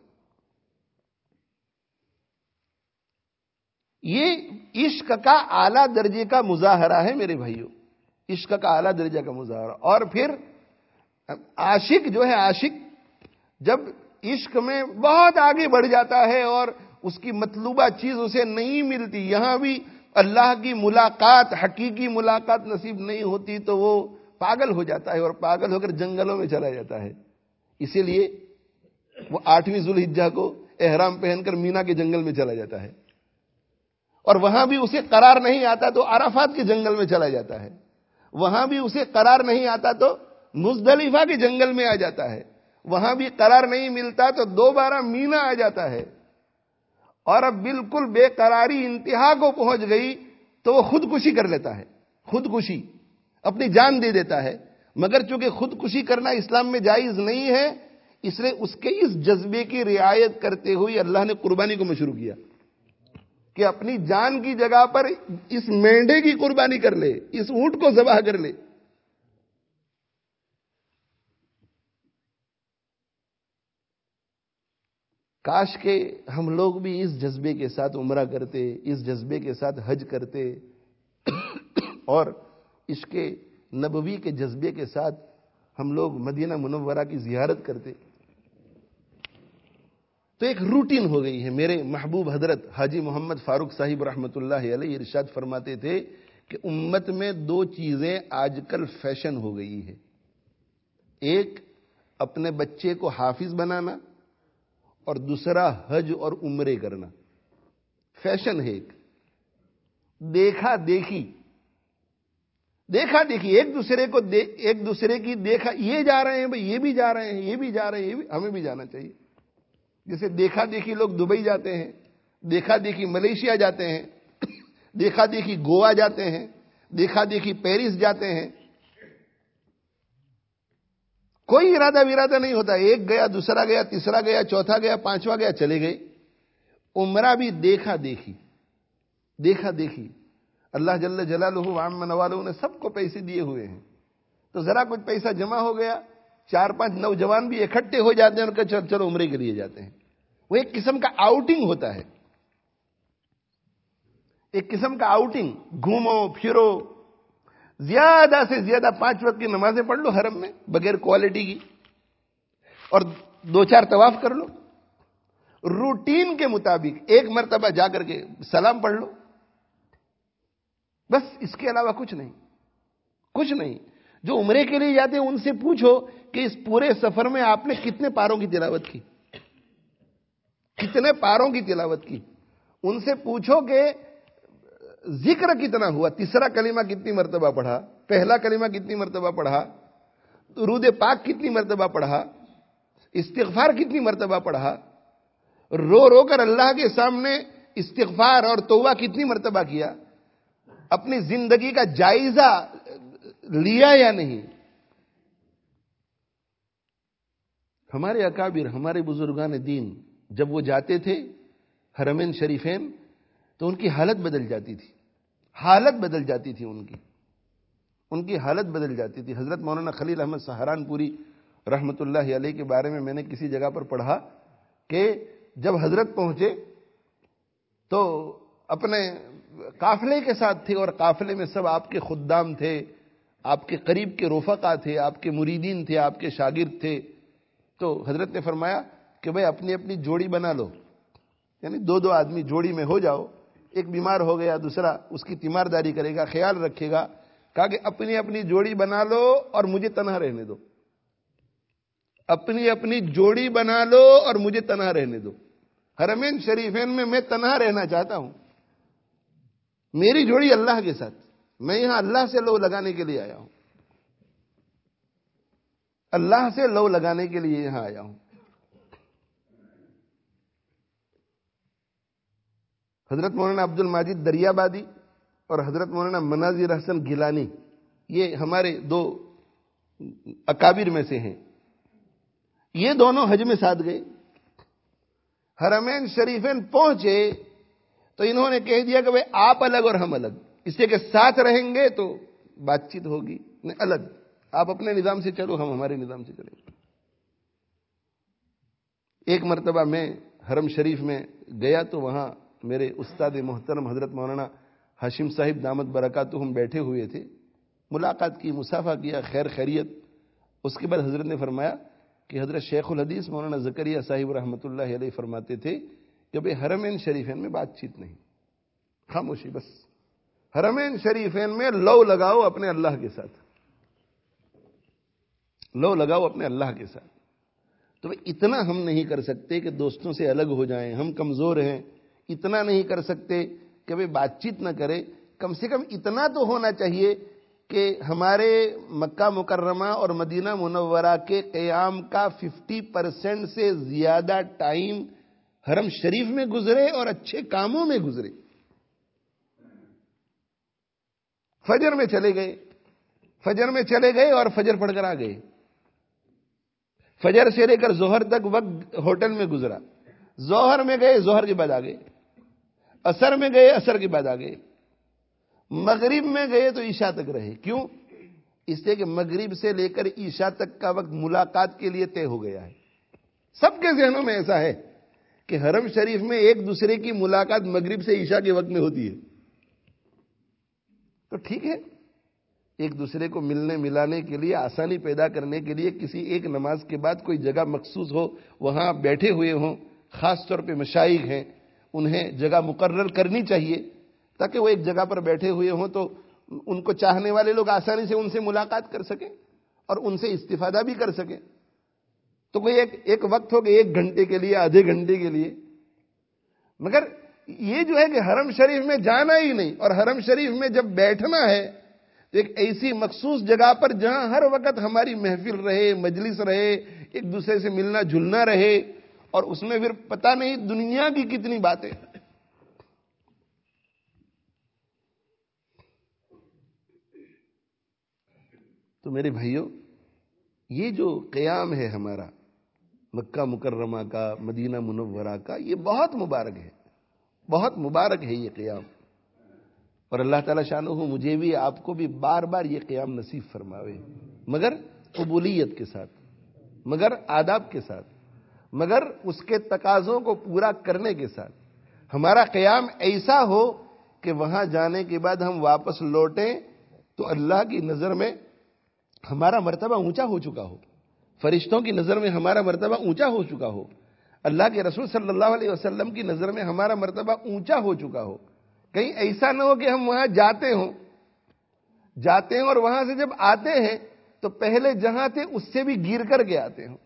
یہ عشق کا اعلیٰ درجے کا مظاہرہ ہے میرے بھائیوں، عشق کا اعلیٰ درجے کا مظاہرہ. اور پھر عاشق جو ہے، عاشق جب عشق میں بہت آگے بڑھ جاتا ہے اور اس کی مطلوبہ چیز اسے نہیں ملتی، یہاں بھی اللہ کی ملاقات، حقیقی ملاقات نصیب نہیں ہوتی، تو وہ پاگل ہو جاتا ہے اور پاگل ہو کر جنگلوں میں چلا جاتا ہے. اسی لیے وہ آٹھویں ذوالحجہ کو احرام پہن کر مینا کے جنگل میں چلا جاتا ہے، اور وہاں بھی اسے قرار نہیں آتا تو عرفات کے جنگل میں چلا جاتا ہے، وہاں بھی اسے قرار نہیں آتا تو مزدلفہ کے جنگل میں آ جاتا ہے، وہاں بھی قرار نہیں ملتا تو دوبارہ مینا آ جاتا ہے. اور اب بالکل بے قراری انتہا کو پہنچ گئی تو وہ خودکشی کر لیتا ہے، خودکشی، اپنی جان دے دیتا ہے. مگر چونکہ خودکشی کرنا اسلام میں جائز نہیں ہے، اس لیے اس کے اس جذبے کی رعایت کرتے ہوئے اللہ نے قربانی کو مشروع کیا کہ اپنی جان کی جگہ پر اس مینڈے کی قربانی کر لے، اس اونٹ کو ذبح کر لے. کاش کہ ہم لوگ بھی اس جذبے کے ساتھ عمرہ کرتے، اس جذبے کے ساتھ حج کرتے، اور عشق نبوی کے جذبے کے ساتھ ہم لوگ مدینہ منورہ کی زیارت کرتے. تو ایک روٹین ہو گئی ہے. میرے محبوب حضرت حاجی محمد فاروق صاحب رحمۃ اللہ علیہ ارشاد فرماتے تھے کہ امت میں دو چیزیں آج کل فیشن ہو گئی ہے، ایک اپنے بچے کو حافظ بنانا، اور دوسرا حج اور عمرے کرنا. فیشن ہے ایک، دیکھا دیکھی دیکھا دیکھی ایک دوسرے کو ایک دوسرے کی دیکھا، یہ جا رہے ہیں بھائی، یہ بھی جا رہے ہیں، یہ بھی جا رہے ہیں، یہ بھی ہمیں بھی جانا چاہیے. جیسے دیکھا دیکھی لوگ دبئی جاتے ہیں، دیکھا دیکھی ملیشیا جاتے ہیں، دیکھا دیکھی گوا جاتے ہیں، دیکھا دیکھی پیرس جاتے ہیں. کوئی ارادہ ویرادہ نہیں ہوتا، ایک گیا، دوسرا گیا، تیسرا گیا، چوتھا گیا، پانچواں گیا، چلے گئے. عمرہ بھی دیکھا دیکھی دیکھا دیکھی. اللہ جل جلالہ وعم نوالہ نے سب کو پیسے دیے ہوئے ہیں، تو ذرا کچھ پیسہ جمع ہو گیا، چار پانچ نوجوان بھی اکٹھے ہو جاتے ہیں اور کہ چلو عمرے کے لیے جاتے ہیں. وہ ایک قسم کا آؤٹنگ ہوتا ہے، ایک قسم کا آؤٹنگ. گھومو پھرو، زیادہ سے زیادہ پانچ وقت کی نمازیں پڑھ لو حرم میں بغیر کوالٹی کی، اور دو چار طواف کر لو روٹین کے مطابق. ایک مرتبہ جا کر کے سلام پڑھ لو، بس اس کے علاوہ کچھ نہیں، کچھ نہیں. جو عمرے کے لیے جاتے ہیں ان سے پوچھو کہ اس پورے سفر میں آپ نے کتنے پاروں کی تلاوت کی، کتنے پاروں کی تلاوت کی. ان سے پوچھو کہ ذکر کتنا ہوا، تیسرا کلمہ کتنی مرتبہ پڑھا، پہلا کلمہ کتنی مرتبہ پڑھا، درود پاک کتنی مرتبہ پڑھا، استغفار کتنی مرتبہ پڑھا، رو رو کر اللہ کے سامنے استغفار اور توبہ کتنی مرتبہ کیا، اپنی زندگی کا جائزہ لیا یا نہیں. ہمارے اکابر، ہمارے بزرگان دین جب وہ جاتے تھے حرمین شریفین تو ان کی حالت بدل جاتی تھی، حالت بدل جاتی تھی ان کی ان کی حالت بدل جاتی تھی. حضرت مولانا خلیل احمد سہارنپوری رحمۃ اللہ علیہ کے بارے میں میں نے کسی جگہ پر پڑھا کہ جب حضرت پہنچے تو اپنے قافلے کے ساتھ تھے، اور قافلے میں سب آپ کے خدام تھے، آپ کے قریب کے رفقا تھے، آپ کے مریدین تھے، آپ کے شاگرد تھے. تو حضرت نے فرمایا کہ بھئی اپنی اپنی جوڑی بنا لو، یعنی دو دو آدمی جوڑی میں ہو جاؤ. ایک بیمار ہو گیا، دوسرا اس کی تیمارداری کرے گا، خیال رکھے گا. کہا کہ اپنی اپنی جوڑی بنا لو اور مجھے تنہا رہنے دو، اپنی اپنی جوڑی بنا لو اور مجھے تنہا رہنے دو. حرمین شریفین میں میں تنہا رہنا چاہتا ہوں، میری جوڑی اللہ کے ساتھ. میں یہاں اللہ سے لو لگانے کے لیے آیا ہوں، اللہ سے لو لگانے کے لیے یہاں آیا ہوں. حضرت مولانا عبد الماجد دریابادی اور حضرت مولانا مناظر حسن گیلانی، یہ ہمارے دو اکابر میں سے ہیں. یہ دونوں حج میں ساتھ گئے. حرمین شریفین پہنچے تو انہوں نے کہہ دیا کہ بھئی آپ الگ اور ہم الگ، اس لیے کہ ساتھ رہیں گے تو بات چیت ہوگی، نہیں الگ، آپ اپنے نظام سے چلو، ہم ہمارے نظام سے چلیں گے. ایک مرتبہ میں حرم شریف میں گیا تو وہاں میرے استاد محترم حضرت مولانا ہاشم صاحب دامت برکاتہم بیٹھے ہوئے تھے. ملاقات کی، مصافحہ کیا، خیر خیریت. اس کے بعد حضرت نے فرمایا کہ حضرت شیخ الحدیث مولانا زکریا صاحب رحمۃ اللہ علیہ فرماتے تھے کہ بھئی حرمین شریفین میں بات چیت نہیں، خاموشی بس. حرمین شریفین میں لو لگاؤ اپنے اللہ کے ساتھ، لو لگاؤ اپنے اللہ کے ساتھ. تو اتنا ہم نہیں کر سکتے کہ دوستوں سے الگ ہو جائیں، ہم کمزور ہیں. اتنا نہیں کر سکتے کہ بھئی بات چیت نہ کرے. کم سے کم اتنا تو ہونا چاہیے کہ ہمارے مکہ مکرمہ اور مدینہ منورہ کے قیام کا ففٹی پرسنٹ سے زیادہ ٹائم حرم شریف میں گزرے اور اچھے کاموں میں گزرے. فجر میں چلے گئے فجر میں چلے گئے اور فجر پڑھ کر آ گئے. فجر سے لے کر ظہر تک وقت ہوٹل میں گزرا. ظہر میں گئے، ظہر کے بعد آ گئے. عصر میں گئے، عصر کے بعد آ گئے. مغرب میں گئے تو عشاء تک رہے. کیوں؟ اس لیے کہ مغرب سے لے کر عشاء تک کا وقت ملاقات کے لیے طے ہو گیا ہے. سب کے ذہنوں میں ایسا ہے کہ حرم شریف میں ایک دوسرے کی ملاقات مغرب سے عشاء کے وقت میں ہوتی ہے. تو ٹھیک ہے، ایک دوسرے کو ملنے ملانے کے لیے، آسانی پیدا کرنے کے لیے کسی ایک نماز کے بعد کوئی جگہ مخصوص ہو، وہاں بیٹھے ہوئے ہوں. خاص طور پہ مشائخ ہیں، انہیں جگہ مقرر کرنی چاہیے تاکہ وہ ایک جگہ پر بیٹھے ہوئے ہوں تو ان کو چاہنے والے لوگ آسانی سے ان سے ملاقات کر سکیں اور ان سے استفادہ بھی کر سکیں. تو کوئی ایک ایک وقت ہو کہ ایک گھنٹے کے لیے، آدھے گھنٹے کے لیے. مگر یہ جو ہے کہ حرم شریف میں جانا ہی نہیں، اور حرم شریف میں جب بیٹھنا ہے تو ایک ایسی مخصوص جگہ پر جہاں ہر وقت ہماری محفل رہے، مجلس رہے، ایک دوسرے سے ملنا جلنا رہے، اور اس میں پھر پتہ نہیں دنیا کی کتنی باتیں. تو میرے بھائیوں، یہ جو قیام ہے ہمارا مکہ مکرمہ کا، مدینہ منورہ کا، یہ بہت مبارک ہے، بہت مبارک ہے یہ قیام. اور اللہ تعالیٰ شانہ مجھے بھی آپ کو بھی بار بار یہ قیام نصیب فرماوے، مگر قبولیت کے ساتھ، مگر آداب کے ساتھ، مگر اس کے تقاضوں کو پورا کرنے کے ساتھ. ہمارا قیام ایسا ہو کہ وہاں جانے کے بعد ہم واپس لوٹیں تو اللہ کی نظر میں ہمارا مرتبہ اونچا ہو چکا ہو، فرشتوں کی نظر میں ہمارا مرتبہ اونچا ہو چکا ہو، اللہ کے رسول صلی اللہ علیہ وسلم کی نظر میں ہمارا مرتبہ اونچا ہو چکا ہو. کہیں ایسا نہ ہو کہ ہم وہاں جاتے ہوں جاتے ہیں اور وہاں سے جب آتے ہیں تو پہلے جہاں تھے اس سے بھی گر کر کے آتے ہوں.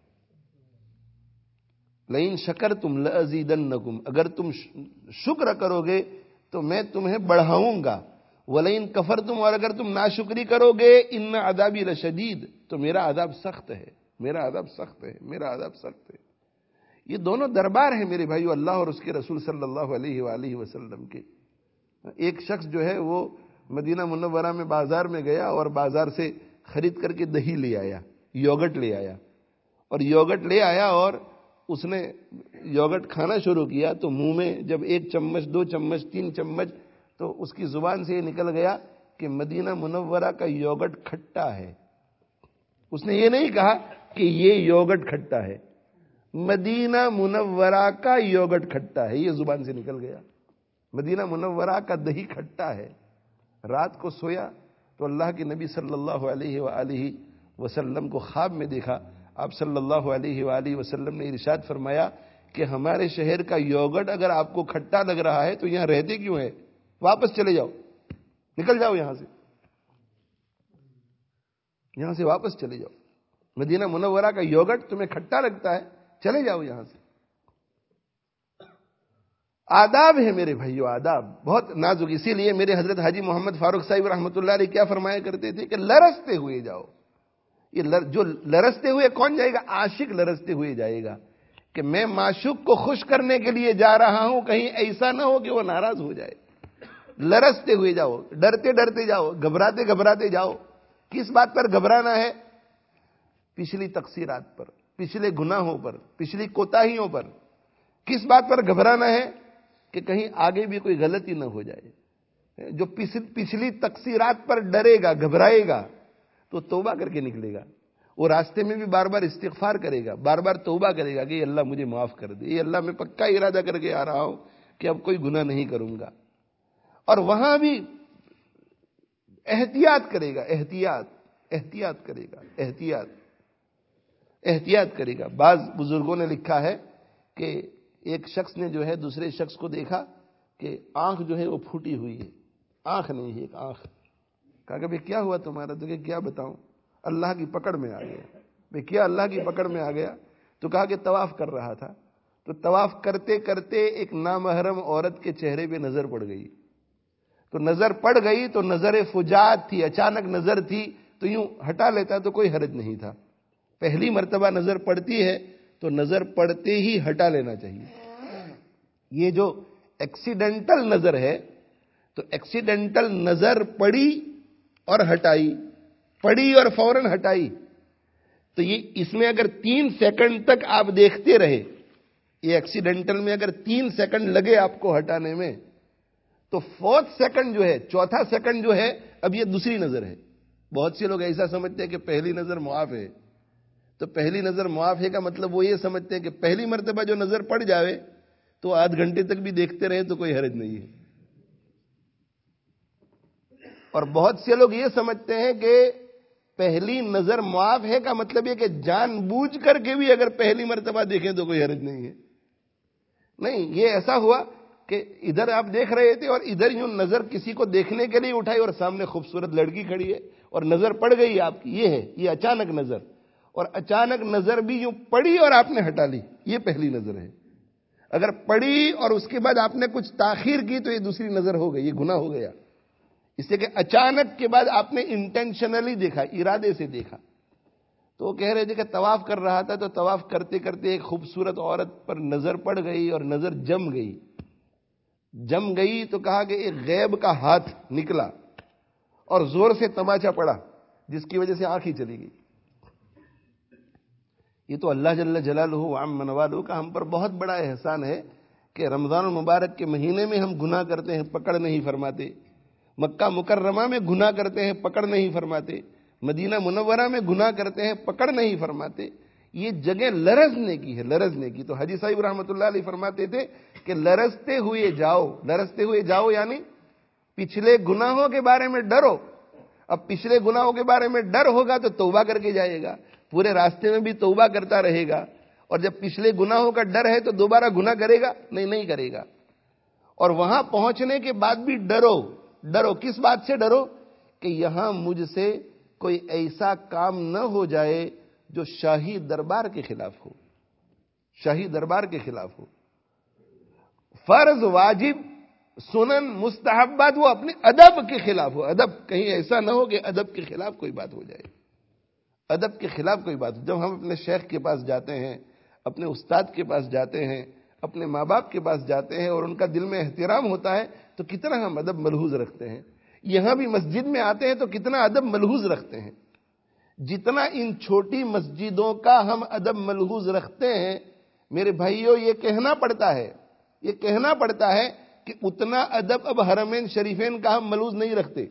لئن شکرتم لازیدنکم، اگر تم شکر کرو گے تو میں تمہیں بڑھاؤں گا. ولئن کفرتم، اور اگر تم ناشکری کرو گے، ان عذابی لشدید، تو میرا عذاب سخت ہے، میرا عذاب سخت ہے، میرا عذاب سخت ہے. یہ دونوں دربار ہیں میرے بھائیو اللہ اور اس کے رسول صلی اللہ علیہ وآلہ وسلم کے. ایک شخص جو ہے وہ مدینہ منورہ میں بازار میں گیا اور بازار سے خرید کر کے دہی لے آیا، یوگٹ لے آیا، اور یوگٹ لے آیا اور اس نے یوگٹ کھانا شروع کیا تو منہ میں جب ایک چمچ، دو چمچ، تین چمچ، تو اس کی زبان سے یہ نکل گیا کہ مدینہ منورہ کا یوگٹ کھٹا ہے. اس نے یہ نہیں کہا کہ یہ یوگٹ کھٹا ہے، مدینہ منورہ کا یوگٹ کھٹا ہے، یہ زبان سے نکل گیا. مدینہ منورہ کا دہی کھٹا ہے. رات کو سویا تو اللہ کے نبی صلی اللہ علیہ وآلہ وسلم کو خواب میں دیکھا. آپ صلی اللہ علیہ وآلہ وسلم نے ارشاد فرمایا کہ ہمارے شہر کا یوگٹ اگر آپ کو کھٹا لگ رہا ہے تو یہاں رہتے کیوں ہیں؟ واپس چلے جاؤ، نکل جاؤ یہاں سے، یہاں سے واپس چلے جاؤ. مدینہ منورہ کا یوگٹ تمہیں کھٹا لگتا ہے، چلے جاؤ یہاں سے. آداب ہے میرے بھائیو، آداب بہت نازک. اسی لیے میرے حضرت حاجی محمد فاروق صاحب رحمۃ اللہ علیہ کیا فرمایا کرتے تھے کہ لرزتے ہوئے جاؤ. یہ لر جو لرزتے ہوئے کون جائے گا؟ عاشق لرزتے ہوئے جائے گا کہ میں معشوق کو خوش کرنے کے لیے جا رہا ہوں، کہیں ایسا نہ ہو کہ وہ ناراض ہو جائے. لرزتے ہوئے جاؤ، ڈرتے ڈرتے جاؤ، گھبراتے گھبراتے جاؤ. کس بات پر گھبرانا ہے؟ پچھلی تقصیرات پر، پچھلے گناہوں پر، پچھلی کوتاہیوں پر. کس بات پر گھبرانا ہے؟ کہ کہیں آگے بھی کوئی غلطی نہ ہو جائے. جو پچھلی تقصیرات پر ڈرے گا، گھبرائے گا، تو توبہ کر کے نکلے گا. وہ راستے میں بھی بار بار استغفار کرے گا، بار بار توبہ کرے گا کہ یہ اللہ مجھے معاف کر دے، یہ اللہ میں پکا ارادہ کر کے آ رہا ہوں کہ اب کوئی گناہ نہیں کروں گا. اور وہاں بھی احتیاط کرے گا، احتیاط احتیاط کرے گا، احتیاط احتیاط کرے گا. بعض بزرگوں نے لکھا ہے کہ ایک شخص نے جو ہے دوسرے شخص کو دیکھا کہ آنکھ جو ہے وہ پھوٹی ہوئی ہے، آنکھ نہیں ہے، ایک آنکھ. کہا کہ بھئی کیا ہوا تمہارا؟ تو کہ کیا بتاؤں، اللہ کی پکڑ میں آ گیا. بھئی کیا اللہ کی پکڑ میں آ گیا؟ تو کہا کہ طواف کر رہا تھا، تو طواف کرتے کرتے ایک نامحرم عورت کے چہرے پہ نظر پڑ گئی. تو نظر پڑ گئی تو نظر فجاعت تھی، اچانک نظر تھی، تو یوں ہٹا لیتا تو کوئی حرج نہیں تھا. پہلی مرتبہ نظر پڑتی ہے تو نظر پڑتے ہی ہٹا لینا چاہیے. یہ جو ایکسیڈنٹل نظر ہے، تو ایکسیڈنٹل نظر پڑی اور ہٹائی، پڑی اور فوراً ہٹائی، تو یہ اس میں اگر تین سیکنڈ تک آپ دیکھتے رہے، یہ ایکسیڈنٹل میں اگر تین سیکنڈ لگے آپ کو ہٹانے میں، تو فورتھ سیکنڈ جو ہے، چوتھا سیکنڈ جو ہے، اب یہ دوسری نظر ہے. بہت سے لوگ ایسا سمجھتے ہیں کہ پہلی نظر معاف ہے. تو پہلی نظر معاف ہے کا مطلب وہ یہ سمجھتے ہیں کہ پہلی مرتبہ جو نظر پڑ جاوے تو آدھ گھنٹے تک بھی دیکھتے رہے تو کوئی حرج نہیں ہے. اور بہت سے لوگ یہ سمجھتے ہیں کہ پہلی نظر معاف ہے کا مطلب یہ کہ جان بوجھ کر کے بھی اگر پہلی مرتبہ دیکھیں تو کوئی حرج نہیں ہے. نہیں، یہ ایسا ہوا کہ ادھر آپ دیکھ رہے تھے اور ادھر یوں نظر کسی کو دیکھنے کے لیے اٹھائی اور سامنے خوبصورت لڑکی کھڑی ہے اور نظر پڑ گئی آپ کی. یہ ہے، یہ اچانک نظر. اور اچانک نظر بھی یوں پڑی اور آپ نے ہٹا لی، یہ پہلی نظر ہے. اگر پڑی اور اس کے بعد آپ نے کچھ تاخیر کی تو یہ دوسری نظر ہو گئی، یہ گناہ ہو گیا. اس لیے کہ اچانک کے بعد آپ نے انٹینشنلی دیکھا، ارادے سے دیکھا. تو وہ کہہ رہے تھے کہ طواف کر رہا تھا تو طواف کرتے کرتے ایک خوبصورت عورت پر نظر پڑ گئی اور نظر جم گئی. جم گئی تو کہا کہ ایک غیب کا ہاتھ نکلا اور زور سے تماچا پڑا جس کی وجہ سے آنکھ ہی چلی گئی. یہ تو اللہ جل جلالہ وعم منوالہ کا ہم پر بہت بڑا احسان ہے کہ رمضان المبارک کے مہینے میں ہم گناہ کرتے ہیں، پکڑ نہیں فرماتے. مکہ مکرمہ میں گناہ کرتے ہیں، پکڑ نہیں فرماتے. مدینہ منورہ میں گناہ کرتے ہیں، پکڑ نہیں فرماتے. یہ جگہ لرزنے کی ہے، لرزنے کی. تو حاجی صاحب رحمۃ اللہ علیہ فرماتے تھے کہ لرزتے ہوئے جاؤ، لرزتے ہوئے جاؤ یعنی پچھلے گناہوں کے بارے میں ڈرو. اب پچھلے گناہوں کے بارے میں ڈر ہوگا تو توبہ کر کے جائے گا، پورے راستے میں بھی توبہ کرتا رہے گا. اور جب پچھلے گناہوں کا ڈر ہے تو دوبارہ گناہ کرے گا نہیں نہیں کرے گا. اور وہاں پہنچنے کے بعد بھی ڈرو. ڈرو کس بات سے ڈرو؟ کہ یہاں مجھ سے کوئی ایسا کام نہ ہو جائے جو شاہی دربار کے خلاف ہو، شاہی دربار کے خلاف ہو. فرض، واجب، سنن، مستحبات وہ اپنے ادب کے خلاف ہو. ادب کہیں ایسا نہ ہو کہ ادب کے خلاف کوئی بات ہو جائے، ادب کے خلاف کوئی بات ہو. جب ہم اپنے شیخ کے پاس جاتے ہیں، اپنے استاد کے پاس جاتے ہیں، اپنے ماں باپ کے پاس جاتے ہیں اور ان کا دل میں احترام ہوتا ہے تو کتنا ہم ادب ملحوظ رکھتے ہیں. یہاں بھی مسجد میں آتے ہیں تو کتنا ادب ملحوظ رکھتے ہیں. جتنا ان چھوٹی مسجدوں کا ہم ادب ملحوظ رکھتے ہیں میرے بھائیوں، یہ کہنا پڑتا ہے یہ کہنا پڑتا ہے کہ اتنا ادب اب حرمین شریفین کا ہم ملحوظ نہیں رکھتے.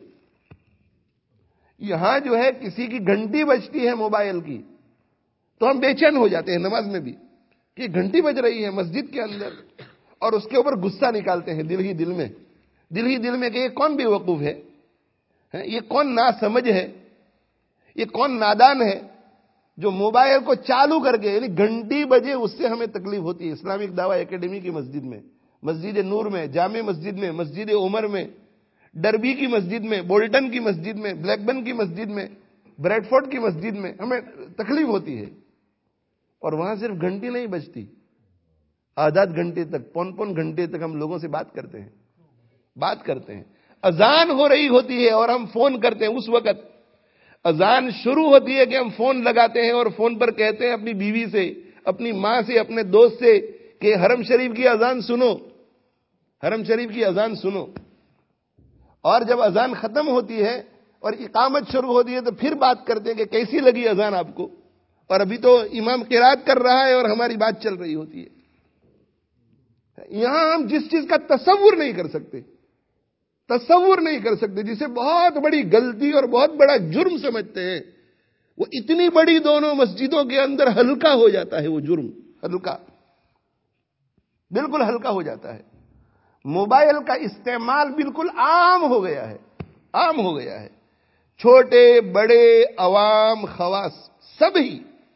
یہاں جو ہے کسی کی گھنٹی بجتی ہے موبائل کی تو ہم بے چین ہو جاتے ہیں نماز میں بھی کہ گھنٹی بج رہی ہے مسجد کے اندر، اور اس کے اوپر غصہ نکالتے ہیں دل ہی دل میں دل ہی دل میں کہ یہ کون بے وقوف ہے، یہ کون ناسمجھ ہے، یہ کون نادان ہے جو موبائل کو چالو کر کے یعنی گھنٹی بجے اس سے ہمیں تکلیف ہوتی ہے. اسلامک دعویٰ اکیڈمی کی مسجد میں، مسجد نور میں، جامع مسجد میں، مسجد عمر میں، ڈربی کی مسجد میں، بولٹن کی مسجد میں، بلیک بن کی مسجد میں، بریڈ فورڈ کی مسجد میں ہمیں تکلیف ہوتی ہے. اور وہاں صرف گھنٹی نہیں بجتی، آدھ آدھ گھنٹے تک، پون پون گھنٹے تک ہم لوگوں سے بات کرتے ہیں بات کرتے ہیں اذان ہو رہی ہوتی ہے اور ہم فون کرتے ہیں. اس وقت اذان شروع ہوتی ہے کہ ہم فون لگاتے ہیں اور فون پر کہتے ہیں اپنی بیوی سے، اپنی ماں سے، اپنے دوست سے کہ حرم شریف کی اذان سنو، حرم شریف کی اذان سنو. اور جب اذان ختم ہوتی ہے اور اقامت شروع ہوتی ہے تو پھر بات کرتے ہیں کہ کیسی لگی اذان آپ کو. اور ابھی تو امام قرات کر رہا ہے اور ہماری بات چل رہی ہوتی ہے. یہاں ہم جس چیز کا تصور نہیں کر سکتے تصور نہیں کر سکتے جسے بہت بڑی غلطی اور بہت بڑا جرم سمجھتے ہیں، وہ اتنی بڑی دونوں مسجدوں کے اندر ہلکا ہو جاتا ہے. وہ جرم ہلکا، بالکل ہلکا ہو جاتا ہے. موبائل کا استعمال بالکل عام ہو گیا ہے عام ہو گیا ہے چھوٹے بڑے عوام خواص سبھی.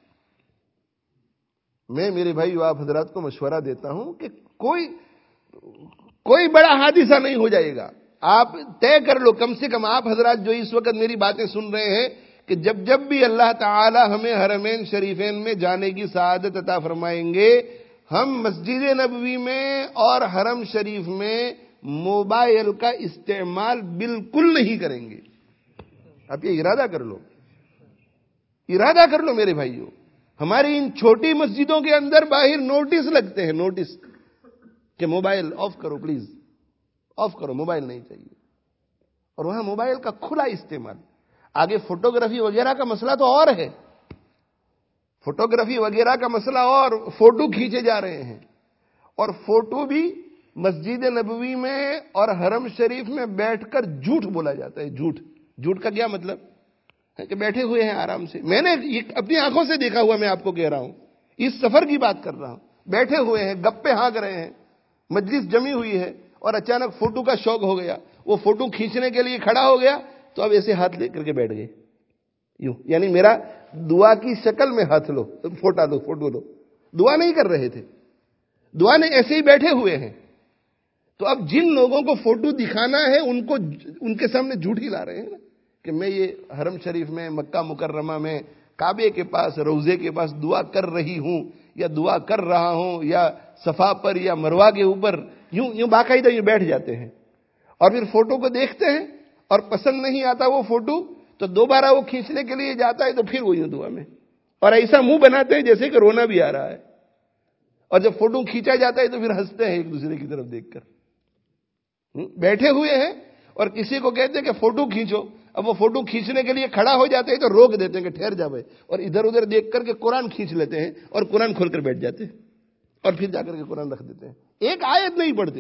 میں میرے بھائی آپ حضرات کو مشورہ دیتا ہوں کہ کوئی کوئی بڑا حادثہ نہیں ہو جائے گا. آپ طے کر لو، کم سے کم آپ حضرات جو اس وقت میری باتیں سن رہے ہیں، کہ جب جب بھی اللہ تعالی ہمیں حرمین شریفین میں جانے کی سعادت عطا فرمائیں گے، ہم مسجد نبوی میں اور حرم شریف میں موبائل کا استعمال بالکل نہیں کریں گے. آپ یہ ارادہ کر لو ارادہ کر لو میرے بھائیوں. ہماری ان چھوٹی مسجدوں کے اندر باہر نوٹس لگتے ہیں، نوٹس کہ موبائل آف کرو پلیز، آف کرو، موبائل نہیں چاہیے. اور وہاں موبائل کا کھلا استعمال. آگے فوٹوگرافی وغیرہ کا مسئلہ تو اور ہے، فوٹوگرافی وغیرہ کا مسئلہ اور فوٹو کھینچے جا رہے ہیں. اور فوٹو بھی مسجد نبوی میں اور حرم شریف میں بیٹھ کر جھوٹ بولا جاتا ہے. جھوٹ جھوٹ کا کیا مطلب ہے؟ کہ بیٹھے ہوئے ہیں آرام سے. میں نے اپنی آنکھوں سے دیکھا ہوا، میں آپ کو کہہ رہا ہوں، اس سفر کی بات کر رہا ہوں. بیٹھے ہوئے ہیں، گپے ہانک رہے ہیں، مجلس جمی ہوئی ہے اور اچانک فوٹو کا شوق ہو گیا. وہ فوٹو کھینچنے کے لیے کھڑا ہو گیا تو اب ایسے ہاتھ لے کر کے بیٹھ گئے یوں، یعنی میرا دعا کی شکل میں ہاتھ لو، فوٹو لو فوٹو لو. دعا نہیں کر رہے تھے، دعا نہیں، ایسے ہی بیٹھے ہوئے ہیں. تو اب جن لوگوں کو فوٹو دکھانا ہے ان کو ان کے سامنے جھوٹ ہی لا رہے ہیں نا کہ میں یہ حرم شریف میں، مکہ مکرمہ میں، کعبے کے پاس، روضے کے پاس دعا کر رہی ہوں یا دعا کر رہا ہوں، یا صفا پر یا مروہ کے اوپر یوں یوں باقاعدہ یوں بیٹھ جاتے ہیں. اور پھر فوٹو کو دیکھتے ہیں اور پسند نہیں آتا وہ فوٹو تو دوبارہ وہ کھینچنے کے لیے جاتا ہے تو پھر وہی دعا میں، اور ایسا منہ بناتے ہیں جیسے کہ رونا بھی آ رہا ہے، اور جب فوٹو کھینچا جاتا ہے تو پھر ہنستے ہیں ایک دوسرے کی طرف دیکھ کر. بیٹھے ہوئے ہیں اور کسی کو کہتے ہیں کہ فوٹو کھینچو، اب وہ فوٹو کھینچنے کے لیے کھڑا ہو جاتے ہیں تو روک دیتے ہیں کہ ٹھہر جا بھائی، اور ادھر ادھر دیکھ کر کے قرآن کھینچ لیتے ہیں اور قرآن کھول کر بیٹھ جاتے ہیں اور پھر جا کر کے قرآن رکھ دیتے ہیں. ایک آیت نہیں پڑھتے،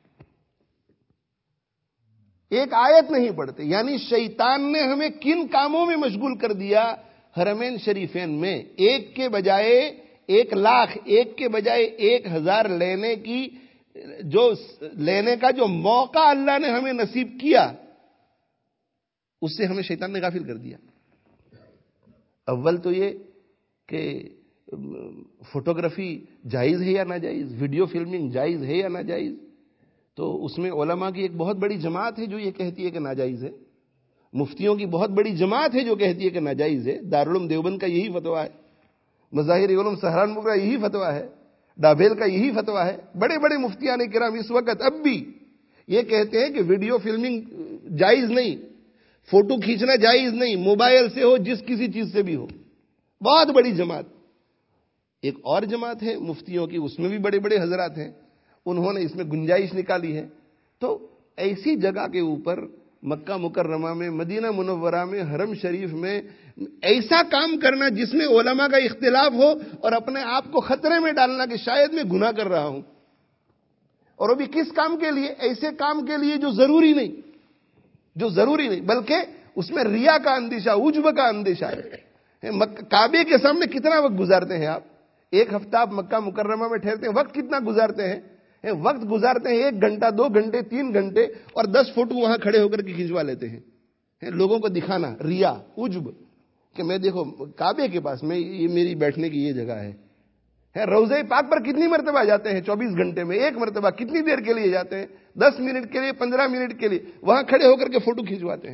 ایک آیت نہیں پڑھتے. یعنی شیطان نے ہمیں کن کاموں میں مشغول کر دیا؟ حرمین شریفین میں ایک کے بجائے ایک لاکھ، ایک کے بجائے ایک ہزار لینے کی جو لینے کا جو موقع اللہ نے ہمیں نصیب کیا، اس سے ہمیں شیطان نے غافل کر دیا. اول تو یہ کہ فوٹوگرافی جائز ہے یا ناجائز، ویڈیو فلمنگ جائز ہے یا ناجائز. تو اس میں علماء کی ایک بہت بڑی جماعت ہے جو یہ کہتی ہے کہ ناجائز ہے، مفتیوں کی بہت بڑی جماعت ہے جو کہتی ہے کہ ناجائز ہے. دارالعلوم دیوبند کا یہی فتویٰ ہے، مظاہر علوم سہارنپور کا یہی فتویٰ ہے، ڈابیل کا یہی فتویٰ ہے. بڑے بڑے مفتیان کرام اس وقت اب بھی یہ کہتے ہیں کہ ویڈیو فلمنگ جائز نہیں، فوٹو کھینچنا جائز نہیں، موبائل سے ہو جس کسی چیز سے بھی ہو. بہت بڑی جماعت. ایک اور جماعت ہے مفتیوں کی، اس میں بھی بڑے بڑے حضرات ہیں، انہوں نے اس میں گنجائش نکالی ہے. تو ایسی جگہ کے اوپر مکہ مکرمہ میں، مدینہ منورہ میں، حرم شریف میں ایسا کام کرنا جس میں علماء کا اختلاف ہو اور اپنے آپ کو خطرے میں ڈالنا کہ شاید میں گناہ کر رہا ہوں، اور وہ بھی کس کام کے لیے؟ ایسے کام کے لیے جو ضروری نہیں، جو ضروری نہیں بلکہ اس میں ریا کا اندیشہ، عجب کا اندیشہ ہے. کعبے کے سامنے کتنا وقت گزارتے ہیں آپ؟ ایک ہفتہ آپ مکہ مکرمہ میں ٹھہرتے ہیں، وقت کتنا گزارتے ہیں؟ وقت گزارتے ہیں ایک گھنٹہ، دو گھنٹے، تین گھنٹے، اور دس فوٹو وہاں کھڑے ہو کر کے کھنچوا لیتے ہیں. لوگوں کو دکھانا، ریا، عجب کہ میں دیکھو کعبے کے پاس میں، یہ میری بیٹھنے کی یہ جگہ ہے. روضہ پاک پر کتنی مرتبہ جاتے ہیں؟ چوبیس گھنٹے میں ایک مرتبہ. کتنی دیر کے لیے جاتے ہیں؟ دس منٹ کے لیے، پندرہ منٹ کے لیے وہاں کھڑے ہو کر کے فوٹو کھنچواتے ہیں.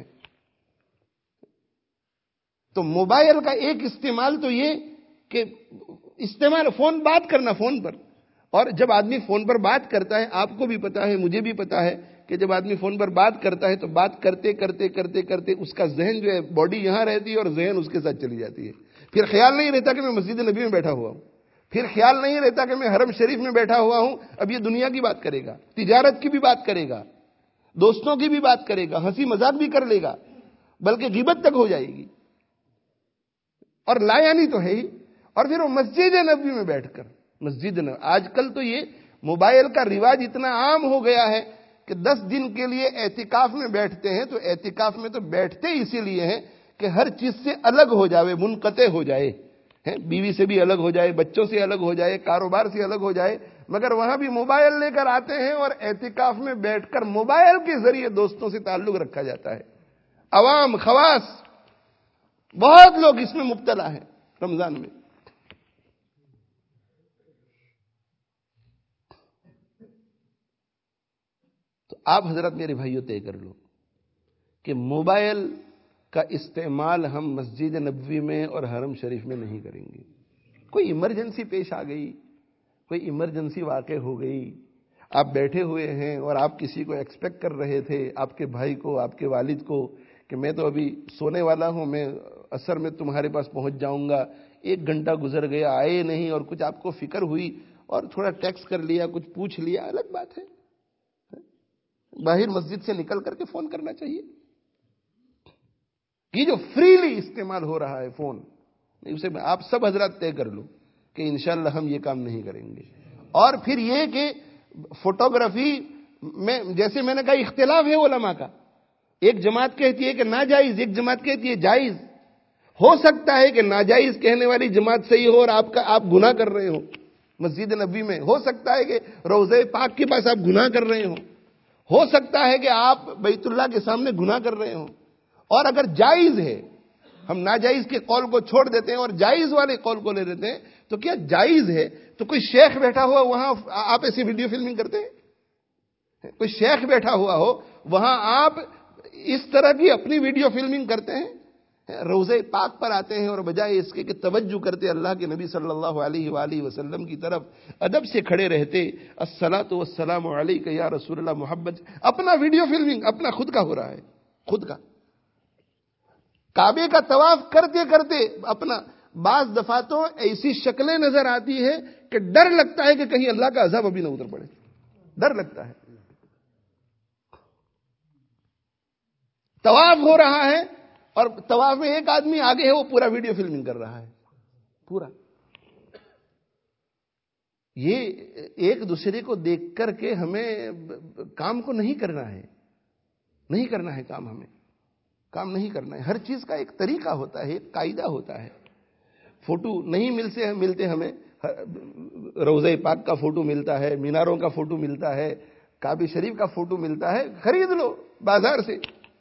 تو موبائل کا ایک استعمال تو یہ کہ استعمال فون، بات کرنا فون پر. اور جب آدمی فون پر بات کرتا ہے، آپ کو بھی پتا ہے، مجھے بھی پتا ہے کہ جب آدمی فون پر بات کرتا ہے تو بات کرتے کرتے کرتے کرتے اس کا ذہن جو ہے، باڈی یہاں رہتی ہے اور ذہن اس کے ساتھ چلی جاتی ہے. پھر خیال نہیں رہتا کہ میں مسجد نبی میں بیٹھا ہوا ہوں، پھر خیال نہیں رہتا کہ میں حرم شریف میں بیٹھا ہوا ہوں. اب یہ دنیا کی بات کرے گا، تجارت کی بھی بات کرے گا، دوستوں کی بھی بات کرے گا، ہنسی مذاق بھی کر لے گا، بلکہ غیبت تک ہو جائے گی، اور لایانی تو ہے ہی. اور پھر وہ مسجد نبی میں بیٹھ کر، مسجد نبی، آج کل تو یہ موبائل کا رواج اتنا عام ہو گیا ہے کہ دس دن کے لیے اعتکاف میں بیٹھتے ہیں. تو اعتکاف میں تو بیٹھتے اسی لیے ہیں کہ ہر چیز سے الگ ہو جائے، منقطع ہو جائے، بیوی سے بھی الگ ہو جائے، بچوں سے الگ ہو جائے، کاروبار سے الگ ہو جائے. مگر وہاں بھی موبائل لے کر آتے ہیں اور اعتکاف میں بیٹھ کر موبائل کے ذریعے دوستوں سے تعلق رکھا جاتا ہے. عوام، خواص، بہت لوگ اس میں مبتلا ہیں رمضان میں. تو آپ حضرت میرے بھائیوں طے کر لو کہ موبائل کا استعمال ہم مسجد نبوی میں اور حرم شریف میں نہیں کریں گے. کوئی ایمرجنسی پیش آ گئی، کوئی ایمرجنسی واقع ہو گئی، آپ بیٹھے ہوئے ہیں اور آپ کسی کو ایکسپیکٹ کر رہے تھے، آپ کے بھائی کو، آپ کے والد کو، کہ میں تو ابھی سونے والا ہوں، میں عصر میں تمہارے پاس پہنچ جاؤں گا. ایک گھنٹہ گزر گیا، آئے نہیں، اور کچھ آپ کو فکر ہوئی اور تھوڑا ٹیکسٹ کر لیا، کچھ پوچھ لیا، الگ بات ہے. باہر مسجد سے نکل کر کے فون کرنا چاہیے. یہ جو فریلی استعمال ہو رہا ہے فون، اسے آپ سب حضرات طے کر لو کہ انشاءاللہ ہم یہ کام نہیں کریں گے. اور پھر یہ کہ فوٹوگرافی میں، جیسے میں نے کہا، اختلاف ہے علماء کا. ایک جماعت کہتی ہے کہ ناجائز، ایک جماعت کہتی ہے جائز. ہو سکتا ہے کہ ناجائز کہنے والی جماعت صحیح ہو اور آپ کا آپ گناہ کر رہے ہو مسجد نبی میں. ہو سکتا ہے کہ روضہ پاک کے پاس آپ گناہ کر رہے ہو. ہو سکتا ہے کہ آپ بیت اللہ کے سامنے گناہ کر رہے ہوں. اور اگر جائز ہے، ہم ناجائز کے قول کو چھوڑ دیتے ہیں اور جائز والے قول کو لے لیتے ہیں. تو کیا جائز ہے تو کوئی شیخ بیٹھا ہوا وہاں آپ ایسی ویڈیو فلمنگ کرتے ہیں؟ کوئی شیخ بیٹھا ہوا ہو وہاں آپ اس طرح کی اپنی ویڈیو فلمنگ کرتے ہیں؟ روضہ پاک پر آتے ہیں اور بجائے اس کے کہ توجہ کرتے اللہ کے نبی صلی اللہ علیہ وآلہ وسلم کی طرف ادب سے کھڑے رہتے، الصلاۃ والسلام علیک یا رسول اللہ، محبت، اپنا ویڈیو فلمنگ اپنا خود کا ہو رہا ہے. خود کا. کعبے کا طواف کرتے کرتے اپنا بعض دفعہ تو ایسی شکلیں نظر آتی ہے کہ ڈر لگتا ہے کہ کہیں اللہ کا عذاب ابھی نہ اتر پڑے. ڈر لگتا ہے. طواف ہو رہا ہے اور طواف میں ایک آدمی آگے ہے, وہ پورا ویڈیو فلمنگ کر رہا ہے پورا. یہ ایک دوسرے کو دیکھ کر کے ہمیں کام کو نہیں کرنا ہے, نہیں کرنا ہے کام, ہمیں کام نہیں کرنا ہے. ہر چیز کا ایک طریقہ ہوتا ہے, ایک قاعدہ ہوتا ہے. فوٹو نہیں ملتے ملتے ہمیں روضہ پاک کا فوٹو ملتا ہے, میناروں کا فوٹو ملتا ہے, کعبہ شریف کا فوٹو ملتا ہے, خرید لو بازار سے.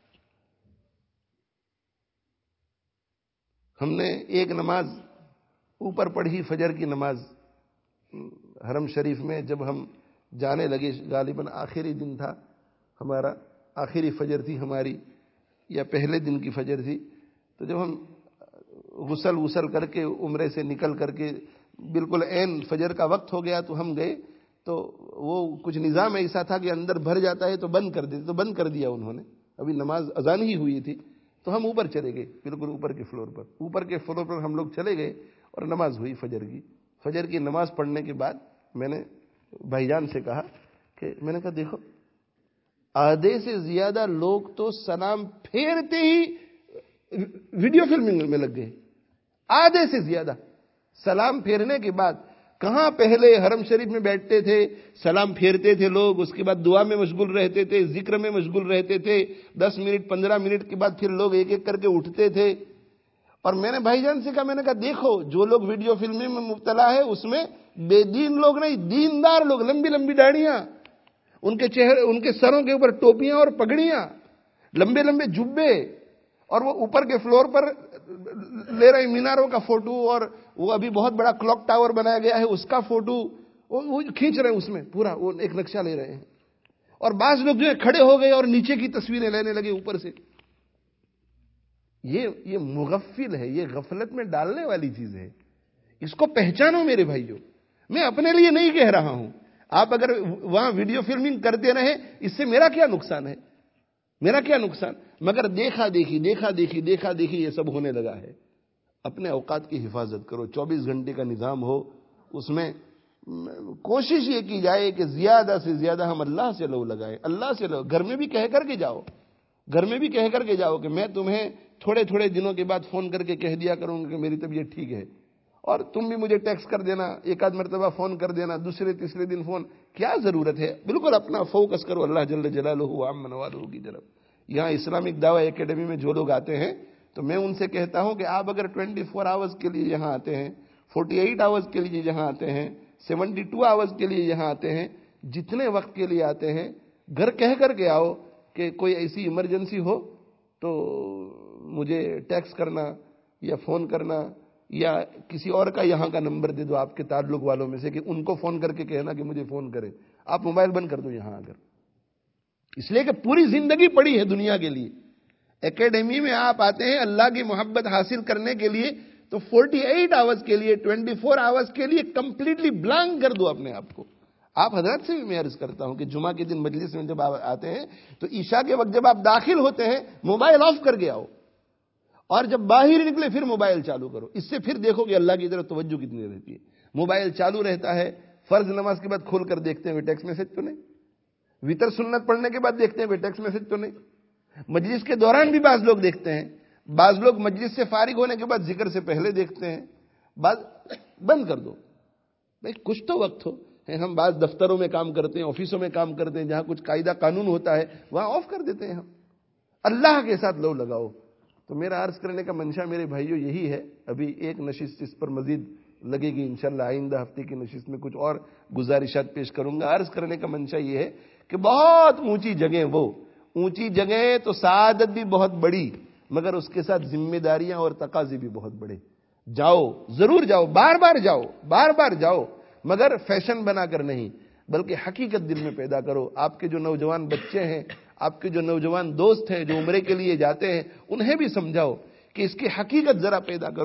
ہم نے ایک نماز اوپر پڑھی, فجر کی نماز, حرم شریف میں جب ہم جانے لگے, غالباً آخری دن تھا ہمارا, آخری فجر تھی ہماری یا پہلے دن کی فجر تھی. تو جب ہم غسل وسل کر کے عمرے سے نکل کر کے بالکل عین فجر کا وقت ہو گیا تو ہم گئے, تو وہ کچھ نظام ایسا تھا کہ اندر بھر جاتا ہے تو بند کر دیتے, تو بند کر دیا انہوں نے. ابھی نماز اذان ہی ہوئی تھی تو ہم اوپر چلے گئے, بالکل اوپر کے فلور پر. اوپر کے فلور پر ہم لوگ چلے گئے اور نماز ہوئی فجر کی. فجر کی نماز پڑھنے کے بعد میں نے بھائی جان سے کہا کہ میں نے کہا دیکھو, آدھے سے زیادہ لوگ تو سلام پھیرتے ہی ویڈیو فلمنگ میں لگ گئے. آدھے سے زیادہ سلام پھیرنے کے بعد, کہاں پہلے حرم شریف میں بیٹھتے تھے, سلام پھیرتے تھے لوگ, اس کے بعد دعا میں مشغول رہتے تھے, ذکر میں مشغول رہتے تھے, دس منٹ پندرہ منٹ کے بعد پھر لوگ ایک ایک کر کے اٹھتے تھے. اور میں نے بھائی جان سے کہا, میں نے کہا دیکھو جو لوگ ویڈیو فلمیں میں مبتلا ہے اس میں بے دین لوگ نہیں, دیندار لوگ, لمبی لمبی داڑیاں, ان کے چہرے, ان کے سروں کے اوپر ٹوپیاں اور پگڑیاں, لمبے لمبے جبے, اور وہ اوپر کے فلور پر لے رہے ہیں میناروں کا فوٹو, اور وہ ابھی بہت بڑا کلاک ٹاور بنایا گیا ہے اس کا فوٹو وہ کھینچ رہے ہیں, اس میں پورا وہ ایک نقشہ لے رہے ہیں. اور بعض لوگ جو ہے کھڑے ہو گئے اور نیچے کی تصویریں لینے لگے اوپر سے. یہ یہ مغفل ہے, یہ غفلت میں ڈالنے والی چیز ہے. اس کو پہچانو میرے بھائیو. میں اپنے لیے نہیں کہہ رہا ہوں, آپ اگر وہاں ویڈیو فلمنگ کرتے رہے اس سے میرا کیا نقصان ہے, میرا کیا نقصان, مگر دیکھا دیکھی دیکھا دیکھی دیکھا دیکھی یہ سب ہونے لگا ہے. اپنے اوقات کی حفاظت کرو, چوبیس گھنٹے کا نظام ہو, اس میں کوشش یہ کی جائے کہ زیادہ سے زیادہ ہم اللہ سے لو لگائیں, اللہ سے لو. گھر میں بھی کہہ کر کے جاؤ, گھر میں بھی کہہ کر کے جاؤ کہ میں تمہیں تھوڑے تھوڑے دنوں کے بعد فون کر کے کہہ دیا کروں کہ میری طبیعت ٹھیک ہے, اور تم بھی مجھے ٹیکسٹ کر دینا, ایک آدھ مرتبہ فون کر دینا, دوسرے تیسرے دن فون. کیا ضرورت ہے, بالکل اپنا فوکس کرو اللہ جل جلالہ عام منوالہ کی طرف. یہاں اسلامک دعوی اکیڈمی میں جو لوگ آتے ہیں تو میں ان سے کہتا ہوں کہ آپ اگر ٹوینٹی فور آورز کے لیے یہاں آتے ہیں, فورٹی ایٹ آورز کے لیے یہاں آتے ہیں, سیونٹی ٹو آورز کے لیے یہاں آتے ہیں, جتنے وقت کے لیے آتے ہیں, گھر کہہ کر کے آؤ کہ کوئی ایسی ایمرجنسی ہو تو مجھے ٹیکس کرنا یا فون کرنا, یا کسی اور کا یہاں کا نمبر دے دو آپ کے تعلق والوں میں سے کہ ان کو فون کر کے کہنا کہ مجھے فون کرے. آپ موبائل بند کر دو یہاں اگر, اس لیے کہ پوری زندگی پڑی ہے دنیا کے لیے. اکیڈمی میں آپ آتے ہیں اللہ کی محبت حاصل کرنے کے لیے, تو فورٹی ایٹ آورز کے لیے, ٹوینٹی فور آورز کے لیے کمپلیٹلی بلانک کر دو اپنے آپ کو. آپ حضرات سے بھی میں عرض کرتا ہوں کہ جمعہ کے دن مجلس میں جب آپ آتے ہیں تو عشاء کے وقت جب آپ داخل ہوتے ہیں موبائل آف کر کے آؤ, اور جب باہر نکلے پھر موبائل چالو کرو. اس سے پھر دیکھو کہ اللہ کی طرف توجہ کتنی رہتی ہے. موبائل چالو رہتا ہے, فرض نماز کے بعد کھول کر دیکھتے ہیں ٹیکسٹ میسج تو نہیں, وتر سنت پڑھنے کے بعد دیکھتے ہیں ٹیکسٹ میسج تو نہیں, مجلس کے دوران بھی بعض لوگ دیکھتے ہیں, بعض لوگ مجلس سے فارغ ہونے کے بعد ذکر سے پہلے دیکھتے ہیں. بعض بند کر دو بھائی, کچھ تو وقت ہو. ہم بعض دفتروں میں کام کرتے ہیں, آفسوں میں کام کرتے ہیں, جہاں کچھ قاعدہ قانون ہوتا ہے وہاں آف کر دیتے ہیں ہم. اللہ کے ساتھ لو لگاؤ. تو میرا عرض کرنے کا منشا میرے بھائیوں یہی ہے. ابھی ایک نشست اس پر مزید لگے گی انشاءاللہ, آئندہ ہفتے کی نشست میں کچھ اور گزارشات پیش کروں گا. عرض کرنے کا منشا یہ ہے کہ بہت اونچی جگہ, وہ اونچی جگہ تو سعادت بھی بہت بڑی, مگر اس کے ساتھ ذمہ داریاں اور تقاضے بھی بہت بڑے. جاؤ, ضرور جاؤ, بار بار جاؤ, بار بار جاؤ, مگر فیشن بنا کر نہیں, بلکہ حقیقت دل میں پیدا کرو. آپ کے جو نوجوان بچے ہیں, آپ کے جو نوجوان دوست ہیں جو عمرے کے لیے جاتے ہیں, انہیں بھی سمجھاؤ کہ اس کی حقیقت ذرا پیدا کرو.